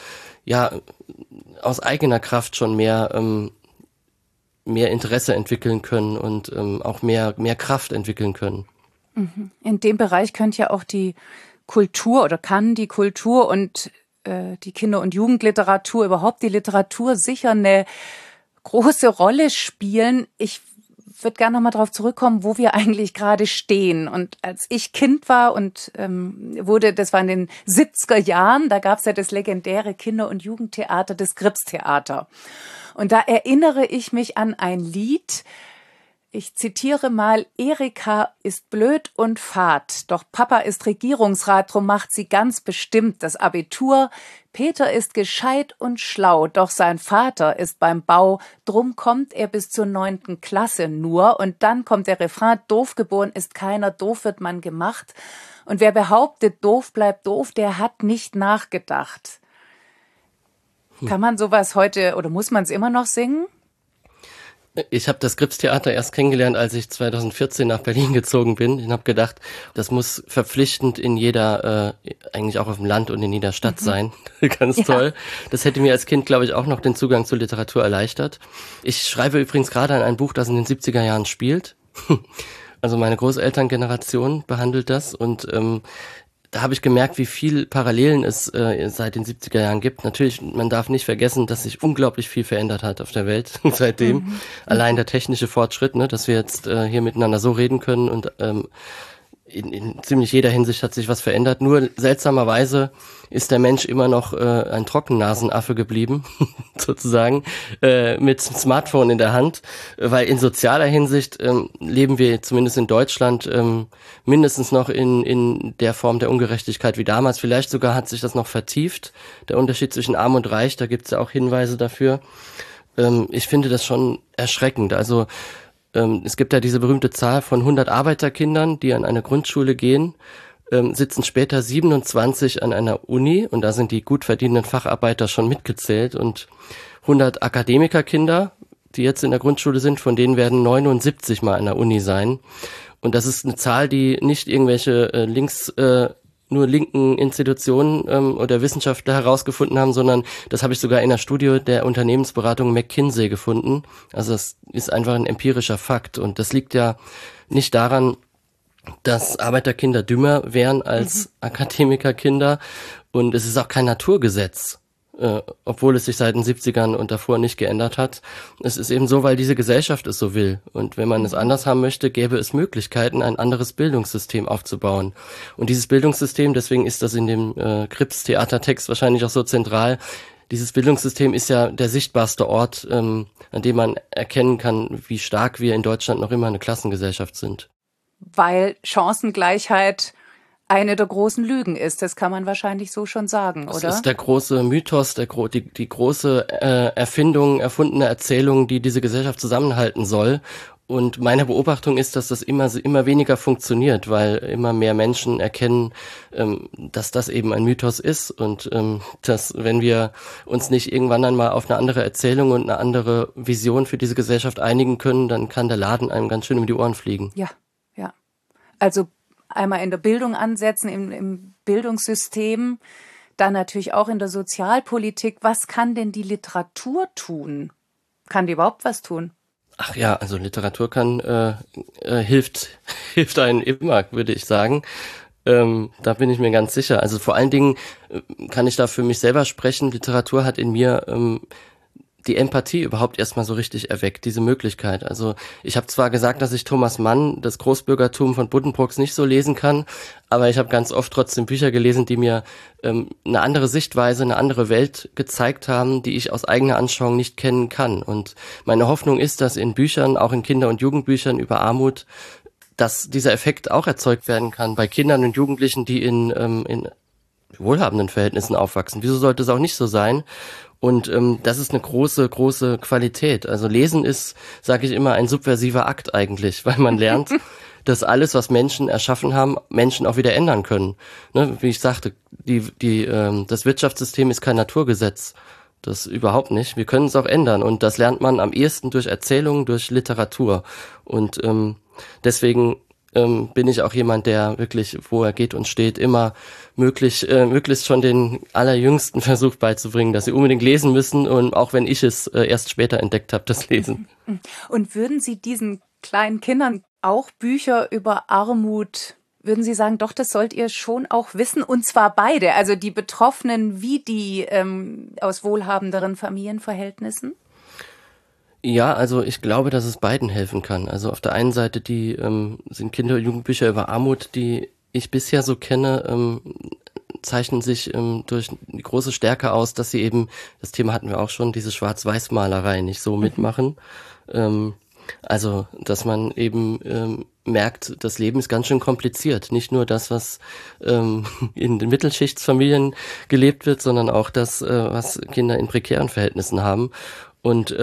aus eigener Kraft schon mehr Interesse entwickeln können und auch mehr Kraft entwickeln können. In dem Bereich könnte ja auch die Kultur oder kann die Kultur und die Kinder- und Jugendliteratur, überhaupt die Literatur sicher eine große Rolle spielen. Ich würde gerne nochmal darauf zurückkommen, wo wir eigentlich gerade stehen. Und als ich Kind war und das war in den 70er Jahren, da gab es ja das legendäre Kinder- und Jugendtheater, das Gripstheater. Und da erinnere ich mich an ein Lied. Ich zitiere mal: Erika ist blöd und fad, doch Papa ist Regierungsrat, drum macht sie ganz bestimmt das Abitur. Peter ist gescheit und schlau, doch sein Vater ist beim Bau, drum kommt er bis zur 9. Klasse nur. Und dann kommt der Refrain: doof geboren ist keiner, doof wird man gemacht. Und wer behauptet, doof bleibt doof, der hat nicht nachgedacht. Kann man sowas heute oder muss man es immer noch singen? Ich habe das Gripstheater erst kennengelernt, als ich 2014 nach Berlin gezogen bin. Ich habe gedacht, das muss verpflichtend in jeder, eigentlich auch auf dem Land und in jeder Stadt sein. Ganz toll. Das hätte mir als Kind, glaube ich, auch noch den Zugang zur Literatur erleichtert. Ich schreibe übrigens gerade an ein Buch, das in den 70er Jahren spielt. Also meine Großelterngeneration behandelt das und da habe ich gemerkt, wie viel Parallelen es seit den 70er Jahren gibt. Natürlich, man darf nicht vergessen, dass sich unglaublich viel verändert hat auf der Welt seitdem. Allein der technische Fortschritt, dass wir jetzt hier miteinander so reden können und in ziemlich jeder Hinsicht hat sich was verändert. Nur seltsamerweise ist der Mensch immer noch ein Trockennasenaffe geblieben, sozusagen, mit Smartphone in der Hand, weil in sozialer Hinsicht leben wir zumindest in Deutschland mindestens noch in der Form der Ungerechtigkeit wie damals. Vielleicht sogar hat sich das noch vertieft, der Unterschied zwischen Arm und Reich, da gibt es ja auch Hinweise dafür. Ich finde das schon erschreckend. Also es gibt ja diese berühmte Zahl von 100 Arbeiterkindern, die an eine Grundschule gehen, sitzen später 27 an einer Uni und da sind die gut verdienenden Facharbeiter schon mitgezählt und 100 Akademikerkinder, die jetzt in der Grundschule sind, von denen werden 79 mal an der Uni sein. Und das ist eine Zahl, die nicht irgendwelche nur linken Institutionen oder Wissenschaftler herausgefunden haben, sondern das habe ich sogar in der Studie der Unternehmensberatung McKinsey gefunden. Also das ist einfach ein empirischer Fakt und das liegt ja nicht daran, dass Arbeiterkinder dümmer wären als Akademikerkinder und es ist auch kein Naturgesetz, obwohl es sich seit den 70ern und davor nicht geändert hat. Es ist eben so, weil diese Gesellschaft es so will. Und wenn man es anders haben möchte, gäbe es Möglichkeiten, ein anderes Bildungssystem aufzubauen. Und dieses Bildungssystem, deswegen ist das in dem Krips-Theatertext wahrscheinlich auch so zentral, dieses Bildungssystem ist ja der sichtbarste Ort, an dem man erkennen kann, wie stark wir in Deutschland noch immer eine Klassengesellschaft sind. Weil Chancengleichheit eine der großen Lügen ist. Das kann man wahrscheinlich so schon sagen, oder? Das ist der große Mythos, die große erfundene Erzählung, die diese Gesellschaft zusammenhalten soll. Und meine Beobachtung ist, dass das immer weniger funktioniert, weil immer mehr Menschen erkennen, dass das eben ein Mythos ist und dass, wenn wir uns nicht irgendwann einmal auf eine andere Erzählung und eine andere Vision für diese Gesellschaft einigen können, dann kann der Laden einem ganz schön um die Ohren fliegen. Ja. Also einmal in der Bildung ansetzen, im Bildungssystem, dann natürlich auch in der Sozialpolitik. Was kann denn die Literatur tun? Kann die überhaupt was tun? Ach ja, also Literatur hilft einem immer, würde ich sagen. Da bin ich mir ganz sicher. Also vor allen Dingen kann ich da für mich selber sprechen. Literatur hat in mir die Empathie überhaupt erstmal so richtig erweckt, diese Möglichkeit. Also ich habe zwar gesagt, dass ich Thomas Mann, das Großbürgertum von Buddenbrooks nicht so lesen kann, aber ich habe ganz oft trotzdem Bücher gelesen, die mir eine andere Sichtweise, eine andere Welt gezeigt haben, die ich aus eigener Anschauung nicht kennen kann. Und meine Hoffnung ist, dass in Büchern, auch in Kinder- und Jugendbüchern über Armut, dass dieser Effekt auch erzeugt werden kann bei Kindern und Jugendlichen, die in wohlhabenden Verhältnissen aufwachsen. Wieso sollte es auch nicht so sein? Und das ist eine große, große Qualität. Also Lesen ist, sage ich immer, ein subversiver Akt eigentlich, weil man lernt, dass alles, was Menschen erschaffen haben, Menschen auch wieder ändern können. Ne? Wie ich sagte, das Wirtschaftssystem ist kein Naturgesetz. Das überhaupt nicht. Wir können es auch ändern. Und das lernt man am ehesten durch Erzählungen, durch Literatur. Und deswegen bin ich auch jemand, der wirklich, wo er geht und steht, immer möglichst schon den Allerjüngsten versucht beizubringen, dass sie unbedingt lesen müssen und auch wenn ich es erst später entdeckt habe, das Lesen. Und würden Sie diesen kleinen Kindern auch Bücher über Armut, würden Sie sagen, doch, das sollt ihr schon auch wissen, und zwar beide, also die Betroffenen wie die aus wohlhabenderen Familienverhältnissen? Ja, also ich glaube, dass es beiden helfen kann. Also auf der einen Seite sind Kinder- und Jugendbücher über Armut, die ich bisher so kenne, zeichnen sich durch die große Stärke aus, dass sie eben, das Thema hatten wir auch schon, diese Schwarz-Weiß-Malerei nicht so mitmachen. Also, dass man eben merkt, das Leben ist ganz schön kompliziert. Nicht nur das, was in den Mittelschichtsfamilien gelebt wird, sondern auch das, was Kinder in prekären Verhältnissen haben. Und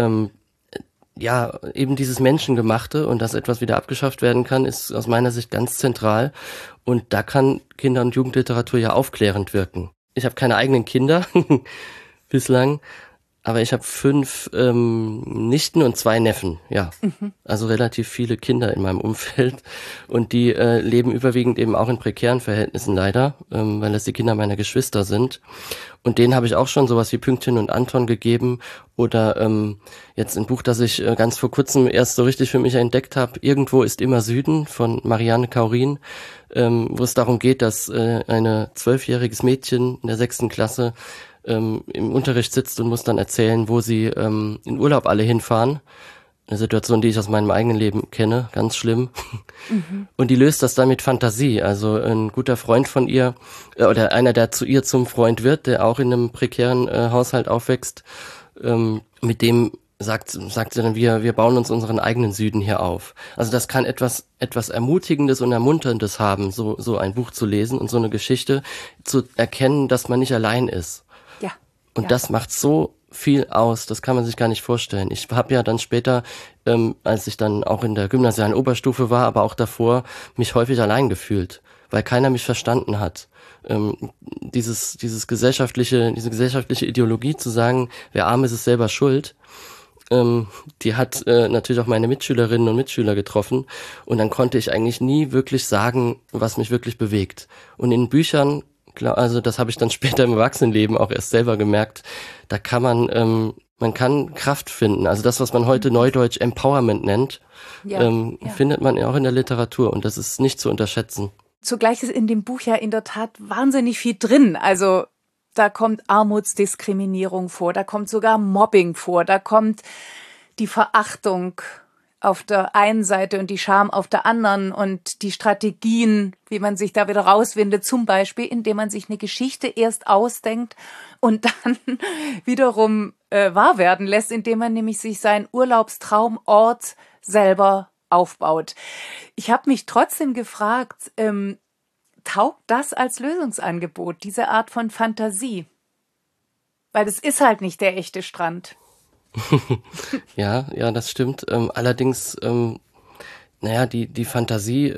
ja, eben dieses Menschengemachte und dass etwas wieder abgeschafft werden kann, ist aus meiner Sicht ganz zentral. Und da kann Kinder- und Jugendliteratur ja aufklärend wirken. Ich habe keine eigenen Kinder bislang, aber ich habe 5 Nichten und 2 Neffen, ja. Also relativ viele Kinder in meinem Umfeld. Und die leben überwiegend eben auch in prekären Verhältnissen leider, weil das die Kinder meiner Geschwister sind. Und denen habe ich auch schon sowas wie Pünktchen und Anton gegeben. Oder jetzt ein Buch, das ich ganz vor kurzem erst so richtig für mich entdeckt habe, Irgendwo ist immer Süden von Marianne Kaurin, wo es darum geht, dass ein 12-jähriges Mädchen in der 6. Klasse im Unterricht sitzt und muss dann erzählen, wo sie in Urlaub alle hinfahren. Eine Situation, die ich aus meinem eigenen Leben kenne, ganz schlimm. Und die löst das dann mit Fantasie. Also ein guter Freund von ihr, oder einer, der zu ihr zum Freund wird, der auch in einem prekären Haushalt aufwächst, mit dem sagt sie dann, wir bauen uns unseren eigenen Süden hier auf. Also das kann etwas Ermutigendes und Ermunterndes haben, so ein Buch zu lesen und so eine Geschichte zu erkennen, dass man nicht allein ist. Ja. Und ja. das macht so viel aus, das kann man sich gar nicht vorstellen. Ich habe ja dann später, als ich dann auch in der gymnasialen Oberstufe war, aber auch davor, mich häufig allein gefühlt, weil keiner mich verstanden hat. Diese gesellschaftliche Ideologie zu sagen, wer arm ist, ist selber schuld, die hat natürlich auch meine Mitschülerinnen und Mitschüler getroffen, und dann konnte ich eigentlich nie wirklich sagen, was mich wirklich bewegt. Und in Büchern, also das habe ich dann später im Erwachsenenleben auch erst selber gemerkt, da kann man kann Kraft finden. Also das, was man heute neudeutsch Empowerment nennt, findet man auch in der Literatur, und das ist nicht zu unterschätzen. Zugleich ist in dem Buch ja in der Tat wahnsinnig viel drin. Also da kommt Armutsdiskriminierung vor, da kommt sogar Mobbing vor, da kommt die Verachtung auf der einen Seite und die Scham auf der anderen und die Strategien, wie man sich da wieder rauswindet, zum Beispiel, indem man sich eine Geschichte erst ausdenkt und dann wiederum wahr werden lässt, indem man nämlich sich seinen Urlaubstraumort selber aufbaut. Ich habe mich trotzdem gefragt, taugt das als Lösungsangebot, diese Art von Fantasie? Weil das ist halt nicht der echte Strand. Ja, das stimmt. Allerdings, die Fantasie,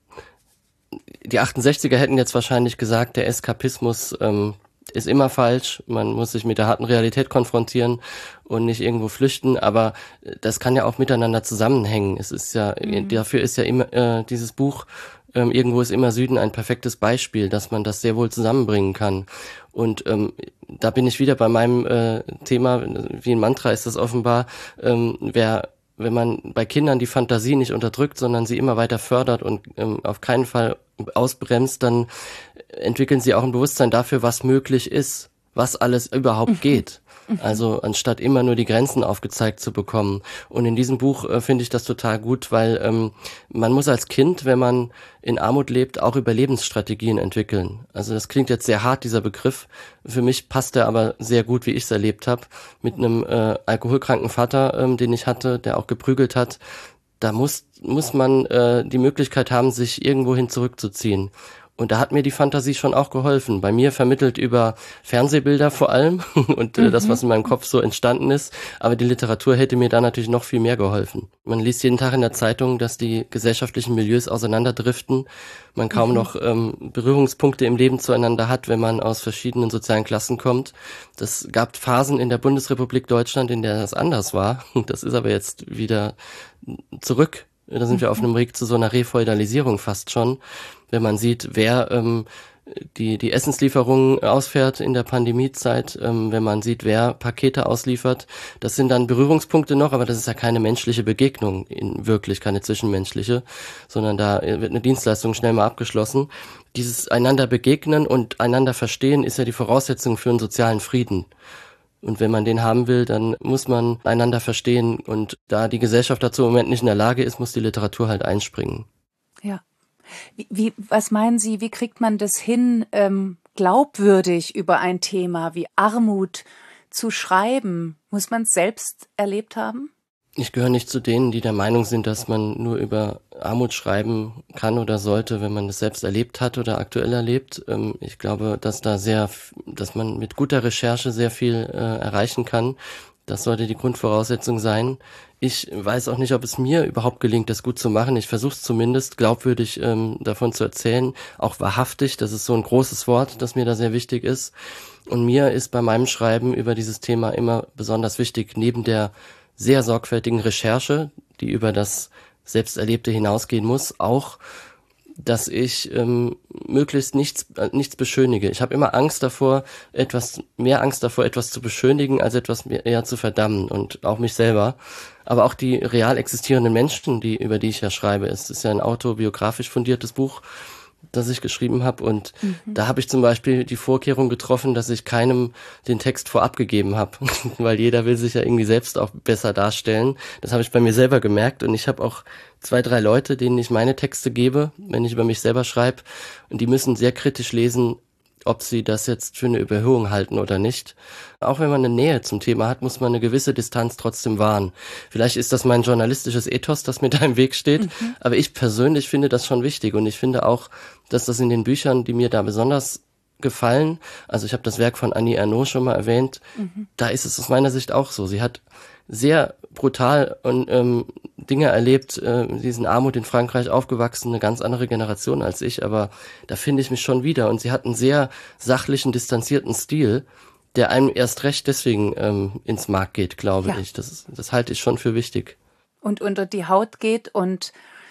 die 68er hätten jetzt wahrscheinlich gesagt, der Eskapismus ist immer falsch. Man muss sich mit der harten Realität konfrontieren und nicht irgendwo flüchten. Aber das kann ja auch miteinander zusammenhängen. Es ist ja, dafür ist ja immer dieses Buch Irgendwo ist immer Süden ein perfektes Beispiel, dass man das sehr wohl zusammenbringen kann. Und da bin ich wieder bei meinem Thema, wie ein Mantra ist das offenbar, wenn man bei Kindern die Fantasie nicht unterdrückt, sondern sie immer weiter fördert und auf keinen Fall ausbremst, dann entwickeln sie auch ein Bewusstsein dafür, was möglich ist, was alles überhaupt geht. Also anstatt immer nur die Grenzen aufgezeigt zu bekommen. Und in diesem Buch finde ich das total gut, weil man muss als Kind, wenn man in Armut lebt, auch Überlebensstrategien entwickeln. Also das klingt jetzt sehr hart, dieser Begriff. Für mich passt er aber sehr gut, wie ich es erlebt habe. Mit einem alkoholkranken Vater, den ich hatte, der auch geprügelt hat. Da muss man die Möglichkeit haben, sich irgendwohin zurückzuziehen. Und da hat mir die Fantasie schon auch geholfen. Bei mir vermittelt über Fernsehbilder vor allem und das, was in meinem Kopf so entstanden ist. Aber die Literatur hätte mir da natürlich noch viel mehr geholfen. Man liest jeden Tag in der Zeitung, dass die gesellschaftlichen Milieus auseinanderdriften. Man kaum noch Berührungspunkte im Leben zueinander hat, wenn man aus verschiedenen sozialen Klassen kommt. Das gab Phasen in der Bundesrepublik Deutschland, in der das anders war. Das ist aber jetzt wieder zurück. Da sind wir auf einem Weg zu so einer Refeudalisierung fast schon. Wenn man sieht, wer die Essenslieferungen ausfährt in der Pandemiezeit, wenn man sieht, wer Pakete ausliefert, das sind dann Berührungspunkte noch, aber das ist ja keine menschliche Begegnung, wirklich keine zwischenmenschliche, sondern da wird eine Dienstleistung schnell mal abgeschlossen. Dieses einander begegnen und einander verstehen ist ja die Voraussetzung für einen sozialen Frieden. Und wenn man den haben will, dann muss man einander verstehen. Und da die Gesellschaft dazu im Moment nicht in der Lage ist, muss die Literatur halt einspringen. Ja. Was meinen Sie, wie kriegt man das hin, glaubwürdig über ein Thema wie Armut zu schreiben? Muss man es selbst erlebt haben? Ich gehöre nicht zu denen, die der Meinung sind, dass man nur über Armut schreiben kann oder sollte, wenn man es selbst erlebt hat oder aktuell erlebt. Ich glaube, dass man mit guter Recherche sehr viel erreichen kann. Das sollte die Grundvoraussetzung sein. Ich weiß auch nicht, ob es mir überhaupt gelingt, das gut zu machen. Ich versuche es zumindest, glaubwürdig davon zu erzählen. Auch wahrhaftig, das ist so ein großes Wort, das mir da sehr wichtig ist. Und mir ist bei meinem Schreiben über dieses Thema immer besonders wichtig, neben der sehr sorgfältigen Recherche, die über das Selbsterlebte hinausgehen muss, auch, dass ich möglichst nichts beschönige. Ich habe immer mehr Angst davor, etwas zu beschönigen, als etwas eher zu verdammen, und auch mich selber. Aber auch die real existierenden Menschen, über die ich ja schreibe. Es ist ja ein autobiografisch fundiertes Buch. das ich geschrieben habe. Und da habe ich zum Beispiel die Vorkehrung getroffen, dass ich keinem den Text vorab gegeben habe, weil jeder will sich ja irgendwie selbst auch besser darstellen. Das habe ich bei mir selber gemerkt und ich habe auch 2, 3 Leute, denen ich meine Texte gebe, wenn ich über mich selber schreibe, und die müssen sehr kritisch lesen, ob sie das jetzt für eine Überhöhung halten oder nicht. Auch wenn man eine Nähe zum Thema hat, muss man eine gewisse Distanz trotzdem wahren. Vielleicht ist das mein journalistisches Ethos, das mir da im Weg steht, aber ich persönlich finde das schon wichtig und ich finde auch, dass das in den Büchern, die mir da besonders gefallen, also ich habe das Werk von Annie Ernaux schon mal erwähnt, da ist es aus meiner Sicht auch so. Sie hat sehr brutal und Dinge erlebt, sie ist in Armut in Frankreich aufgewachsen, eine ganz andere Generation als ich, aber da finde ich mich schon wieder und sie hat einen sehr sachlichen, distanzierten Stil, der einem erst recht deswegen ins Mark geht, glaube ich. Das halte ich schon für wichtig. Und unter die Haut geht und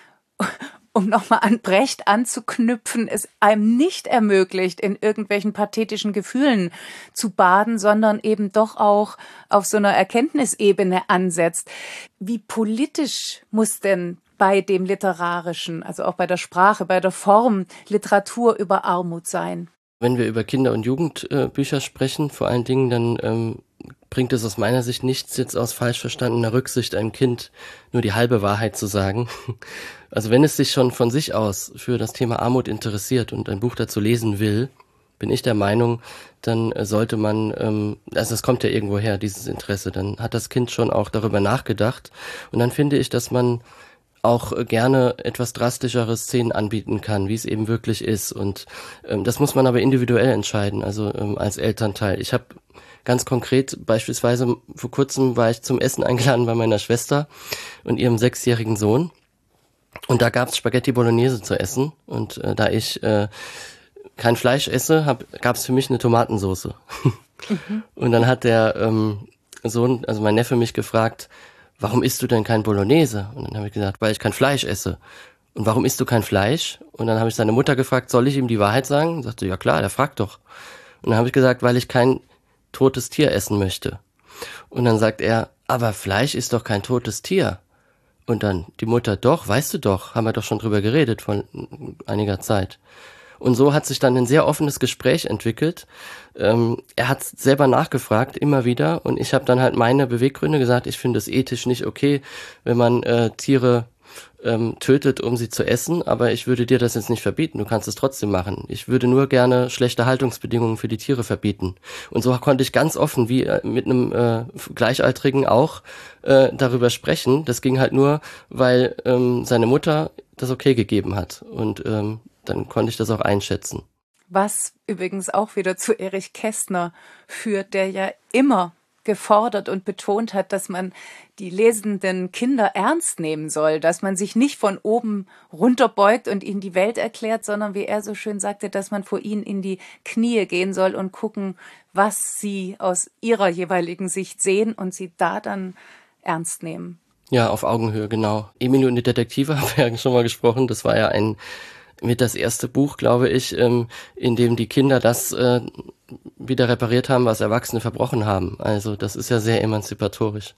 um nochmal an Brecht anzuknüpfen, es einem nicht ermöglicht, in irgendwelchen pathetischen Gefühlen zu baden, sondern eben doch auch auf so einer Erkenntnisebene ansetzt. Wie politisch muss denn bei dem Literarischen, also auch bei der Sprache, bei der Form Literatur über Armut sein? Wenn wir über Kinder- und Jugendbücher sprechen, vor allen Dingen, dann bringt es aus meiner Sicht nichts, jetzt aus falsch verstandener Rücksicht einem Kind nur die halbe Wahrheit zu sagen. Also wenn es sich schon von sich aus für das Thema Armut interessiert und ein Buch dazu lesen will, bin ich der Meinung, dann sollte man, also es kommt ja irgendwo her, dieses Interesse, dann hat das Kind schon auch darüber nachgedacht. Und dann finde ich, dass man auch gerne etwas drastischere Szenen anbieten kann, wie es eben wirklich ist. Und das muss man aber individuell entscheiden, also als Elternteil. Ich habe ganz konkret, beispielsweise vor kurzem war ich zum Essen eingeladen bei meiner Schwester und ihrem 6-jährigen Sohn. Und da gab's Spaghetti Bolognese zu essen. Und da ich kein Fleisch esse, gab's für mich eine Tomatensauce. Und dann hat der Sohn, also mein Neffe, mich gefragt, warum isst du denn kein Bolognese? Und dann habe ich gesagt, weil ich kein Fleisch esse. Und warum isst du kein Fleisch? Und dann habe ich seine Mutter gefragt, soll ich ihm die Wahrheit sagen? Und sagte, ja klar, der fragt doch. Und dann habe ich gesagt, weil ich kein totes Tier essen möchte. Und dann sagt er, aber Fleisch ist doch kein totes Tier. Und dann die Mutter, doch, weißt du doch, haben wir doch schon drüber geredet vor einiger Zeit. Und so hat sich dann ein sehr offenes Gespräch entwickelt. Er hat selber nachgefragt, immer wieder. Und ich habe dann halt meine Beweggründe gesagt, ich finde es ethisch nicht okay, wenn man Tiere tötet, um sie zu essen. Aber ich würde dir das jetzt nicht verbieten, du kannst es trotzdem machen. Ich würde nur gerne schlechte Haltungsbedingungen für die Tiere verbieten. Und so konnte ich ganz offen, wie mit einem Gleichaltrigen auch, darüber sprechen. Das ging halt nur, weil seine Mutter das okay gegeben hat. Und dann konnte ich das auch einschätzen. Was übrigens auch wieder zu Erich Kästner führt, der ja immer gefordert und betont hat, dass man die lesenden Kinder ernst nehmen soll, dass man sich nicht von oben runterbeugt und ihnen die Welt erklärt, sondern wie er so schön sagte, dass man vor ihnen in die Knie gehen soll und gucken, was sie aus ihrer jeweiligen Sicht sehen und sie da dann ernst nehmen. Ja, auf Augenhöhe, genau. Emilio und die Detektive haben wir ja schon mal gesprochen. Das war ja mit das erste Buch, glaube ich, in dem die Kinder das wieder repariert haben, was Erwachsene verbrochen haben. Also das ist ja sehr emanzipatorisch.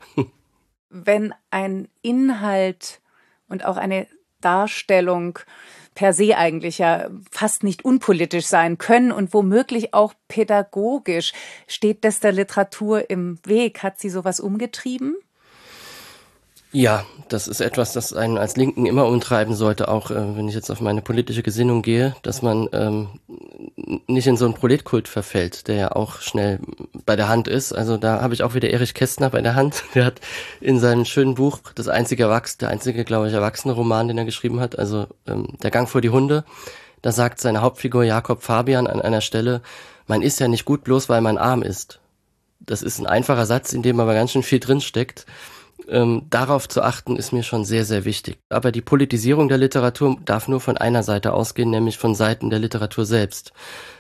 Wenn ein Inhalt und auch eine Darstellung per se eigentlich ja fast nicht unpolitisch sein können und womöglich auch pädagogisch, steht das der Literatur im Weg? Hat sie sowas umgetrieben? Ja, das ist etwas, das einen als Linken immer umtreiben sollte, auch wenn ich jetzt auf meine politische Gesinnung gehe, dass man nicht in so einen Proletkult verfällt, der ja auch schnell bei der Hand ist. Also da habe ich auch wieder Erich Kästner bei der Hand. Der hat in seinem schönen Buch der einzige, glaube ich, erwachsene Roman, den er geschrieben hat, also Der Gang vor die Hunde, da sagt seine Hauptfigur Jakob Fabian an einer Stelle, man ist ja nicht gut bloß, weil man arm ist. Das ist ein einfacher Satz, in dem aber ganz schön viel drinsteckt. Darauf zu achten, ist mir schon sehr, sehr wichtig. Aber die Politisierung der Literatur darf nur von einer Seite ausgehen, nämlich von Seiten der Literatur selbst.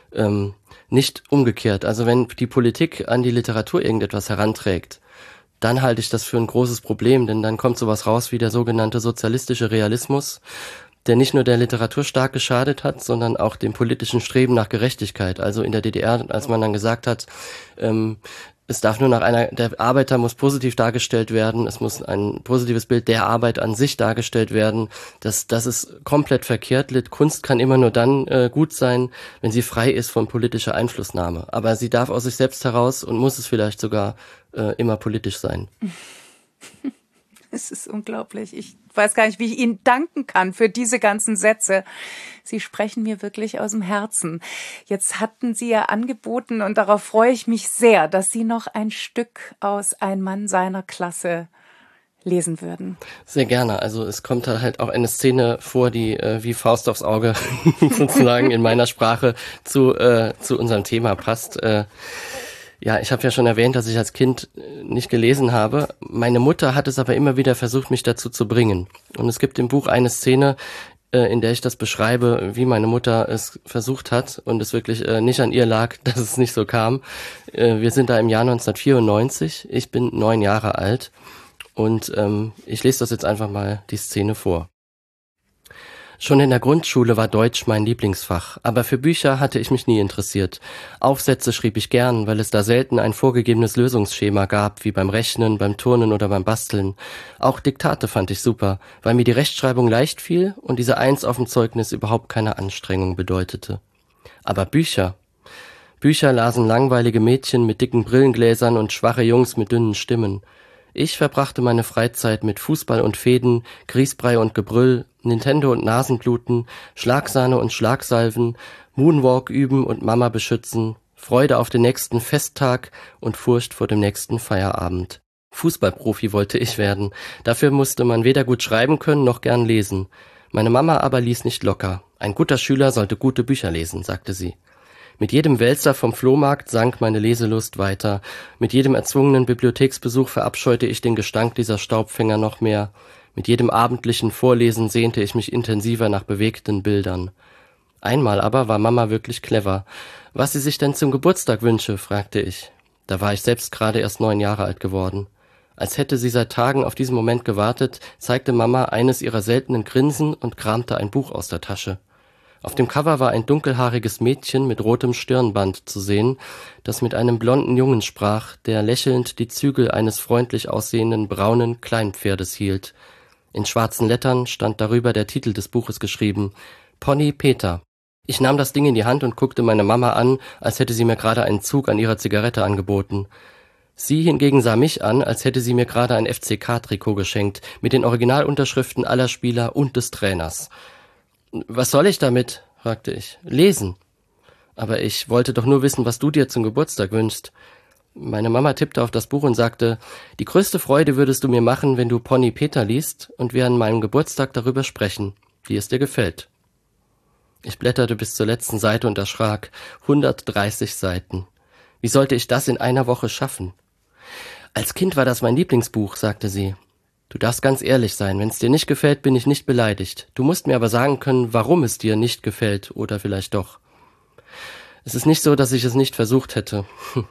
Nicht umgekehrt. Also wenn die Politik an die Literatur irgendetwas heranträgt, dann halte ich das für ein großes Problem, denn dann kommt sowas raus wie der sogenannte sozialistische Realismus, der nicht nur der Literatur stark geschadet hat, sondern auch dem politischen Streben nach Gerechtigkeit. Also in der DDR, als man dann gesagt hat, Es darf nur der Arbeiter muss positiv dargestellt werden, es muss ein positives Bild der Arbeit an sich dargestellt werden. Das ist komplett verkehrt. Kunst kann immer nur dann gut sein, wenn sie frei ist von politischer Einflussnahme. Aber sie darf aus sich selbst heraus und muss es vielleicht sogar immer politisch sein. Es ist unglaublich. Ich weiß gar nicht, wie ich Ihnen danken kann für diese ganzen Sätze. Sie sprechen mir wirklich aus dem Herzen. Jetzt hatten Sie ja angeboten, und darauf freue ich mich sehr, dass Sie noch ein Stück aus Ein Mann seiner Klasse lesen würden. Sehr gerne. Also es kommt halt auch eine Szene vor, die wie Faust aufs Auge sozusagen in meiner Sprache zu unserem Thema passt. Ja, ich habe ja schon erwähnt, dass ich als Kind nicht gelesen habe. Meine Mutter hat es aber immer wieder versucht, mich dazu zu bringen. Und es gibt im Buch eine Szene, in der ich das beschreibe, wie meine Mutter es versucht hat und es wirklich nicht an ihr lag, dass es nicht so kam. Wir sind da im Jahr 1994. Ich bin 9 Jahre alt und ich lese das jetzt einfach mal die Szene vor. Schon in der Grundschule war Deutsch mein Lieblingsfach, aber für Bücher hatte ich mich nie interessiert. Aufsätze schrieb ich gern, weil es da selten ein vorgegebenes Lösungsschema gab, wie beim Rechnen, beim Turnen oder beim Basteln. Auch Diktate fand ich super, weil mir die Rechtschreibung leicht fiel und diese 1 auf dem Zeugnis überhaupt keine Anstrengung bedeutete. Aber Bücher lasen langweilige Mädchen mit dicken Brillengläsern und schwache Jungs mit dünnen Stimmen. Ich verbrachte meine Freizeit mit Fußball und Fäden, Grießbrei und Gebrüll, Nintendo und Nasenbluten, Schlagsahne und Schlagsalven, Moonwalk üben und Mama beschützen, Freude auf den nächsten Festtag und Furcht vor dem nächsten Feierabend. Fußballprofi wollte ich werden. Dafür musste man weder gut schreiben können noch gern lesen. Meine Mama aber ließ nicht locker. Ein guter Schüler sollte gute Bücher lesen, sagte sie. Mit jedem Wälzer vom Flohmarkt sank meine Leselust weiter. Mit jedem erzwungenen Bibliotheksbesuch verabscheute ich den Gestank dieser Staubfänger noch mehr. Mit jedem abendlichen Vorlesen sehnte ich mich intensiver nach bewegten Bildern. Einmal aber war Mama wirklich clever. Was sie sich denn zum Geburtstag wünsche, fragte ich. Da war ich selbst gerade erst 9 Jahre alt geworden. Als hätte sie seit Tagen auf diesen Moment gewartet, zeigte Mama eines ihrer seltenen Grinsen und kramte ein Buch aus der Tasche. Auf dem Cover war ein dunkelhaariges Mädchen mit rotem Stirnband zu sehen, das mit einem blonden Jungen sprach, der lächelnd die Zügel eines freundlich aussehenden braunen Kleinpferdes hielt. In schwarzen Lettern stand darüber der Titel des Buches geschrieben: Pony Peter. Ich nahm das Ding in die Hand und guckte meine Mama an, als hätte sie mir gerade einen Zug an ihrer Zigarette angeboten. Sie hingegen sah mich an, als hätte sie mir gerade ein FCK-Trikot geschenkt, mit den Originalunterschriften aller Spieler und des Trainers. »Was soll ich damit?« fragte ich. »Lesen.« »Aber ich wollte doch nur wissen, was du dir zum Geburtstag wünschst.« Meine Mama tippte auf das Buch und sagte: »Die größte Freude würdest du mir machen, wenn du Pony Peter liest und wir an meinem Geburtstag darüber sprechen, wie es dir gefällt.« Ich blätterte bis zur letzten Seite und erschrak. 130 Seiten. Wie sollte ich das in einer Woche schaffen? »Als Kind war das mein Lieblingsbuch«, sagte sie. »Du darfst ganz ehrlich sein. Wenn es dir nicht gefällt, bin ich nicht beleidigt. Du musst mir aber sagen können, warum es dir nicht gefällt, oder vielleicht doch.« Es ist nicht so, dass ich es nicht versucht hätte.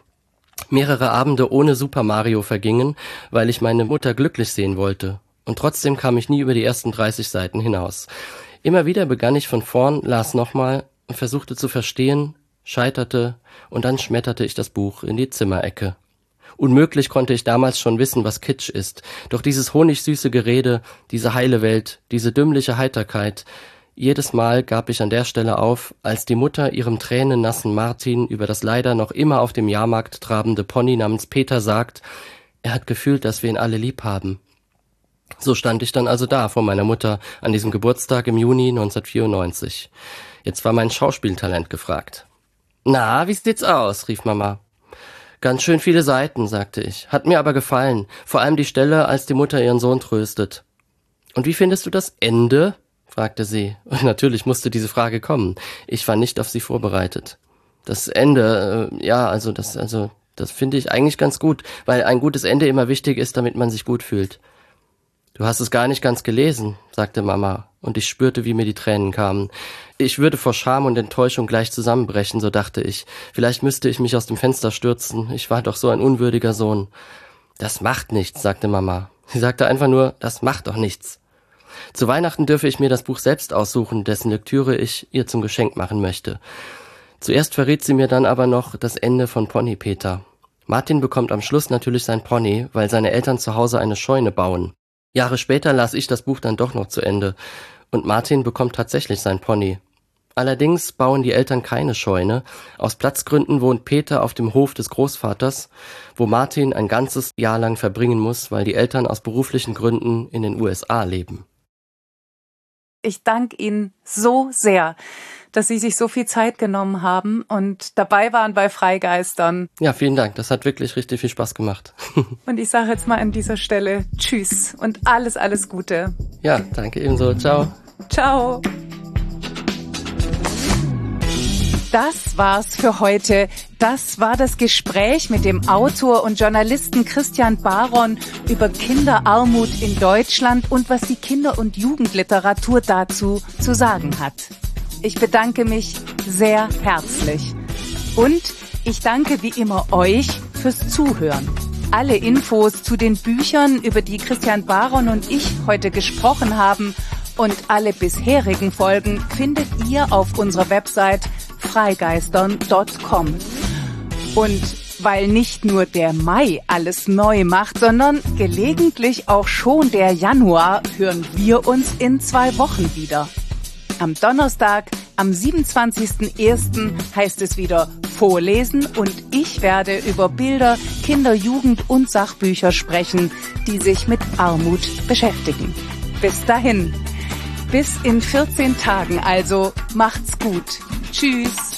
Mehrere Abende ohne Super Mario vergingen, weil ich meine Mutter glücklich sehen wollte. Und trotzdem kam ich nie über die ersten 30 Seiten hinaus. Immer wieder begann ich von vorn, las nochmal und versuchte zu verstehen, scheiterte, und dann schmetterte ich das Buch in die Zimmerecke. Unmöglich konnte ich damals schon wissen, was Kitsch ist. Doch dieses honigsüße Gerede, diese heile Welt, diese dümmliche Heiterkeit, jedes Mal gab ich an der Stelle auf, als die Mutter ihrem tränennassen Martin über das leider noch immer auf dem Jahrmarkt trabende Pony namens Peter sagt: Er hat gefühlt, dass wir ihn alle lieb haben. So stand ich dann also da vor meiner Mutter an diesem Geburtstag im Juni 1994. Jetzt war mein Schauspieltalent gefragt. »Na, wie sieht's aus?« rief Mama. »Ganz schön viele Seiten«, sagte ich. »Hat mir aber gefallen. Vor allem die Stelle, als die Mutter ihren Sohn tröstet.« »Und wie findest du das Ende?« fragte sie. Und natürlich musste diese Frage kommen. Ich war nicht auf sie vorbereitet. Das Ende, das finde ich eigentlich ganz gut, weil ein gutes Ende immer wichtig ist, damit man sich gut fühlt. »Du hast es gar nicht ganz gelesen«, sagte Mama, und ich spürte, wie mir die Tränen kamen. Ich würde vor Scham und Enttäuschung gleich zusammenbrechen, so dachte ich. Vielleicht müsste ich mich aus dem Fenster stürzen. Ich war doch so ein unwürdiger Sohn. »Das macht nichts«, sagte Mama. Sie sagte einfach nur: »Das macht doch nichts.« Zu Weihnachten dürfe ich mir das Buch selbst aussuchen, dessen Lektüre ich ihr zum Geschenk machen möchte. Zuerst verriet sie mir dann aber noch das Ende von Pony Peter. Martin bekommt am Schluss natürlich sein Pony, weil seine Eltern zu Hause eine Scheune bauen. Jahre später las ich das Buch dann doch noch zu Ende und Martin bekommt tatsächlich sein Pony. Allerdings bauen die Eltern keine Scheune. Aus Platzgründen wohnt Peter auf dem Hof des Großvaters, wo Martin ein ganzes Jahr lang verbringen muss, weil die Eltern aus beruflichen Gründen in den USA leben. Ich danke Ihnen so sehr, dass Sie sich so viel Zeit genommen haben und dabei waren bei Freigeistern. Ja, vielen Dank. Das hat wirklich richtig viel Spaß gemacht. Und ich sage jetzt mal an dieser Stelle Tschüss und alles Gute. Ja, danke ebenso. Ciao. Ciao. Das war's für heute. Das war das Gespräch mit dem Autor und Journalisten Christian Baron über Kinderarmut in Deutschland und was die Kinder- und Jugendliteratur dazu zu sagen hat. Ich bedanke mich sehr herzlich. Und ich danke wie immer euch fürs Zuhören. Alle Infos zu den Büchern, über die Christian Baron und ich heute gesprochen haben, und alle bisherigen Folgen findet ihr auf unserer Website freigeistern.com. Und weil nicht nur der Mai alles neu macht, sondern gelegentlich auch schon der Januar, hören wir uns in 2 Wochen wieder. Am Donnerstag, am 27.01. heißt es wieder Vorlesen und ich werde über Bilder, Kinder-, Jugend- und Sachbücher sprechen, die sich mit Armut beschäftigen. Bis dahin. Bis in 14 Tagen, also macht's gut. Tschüss.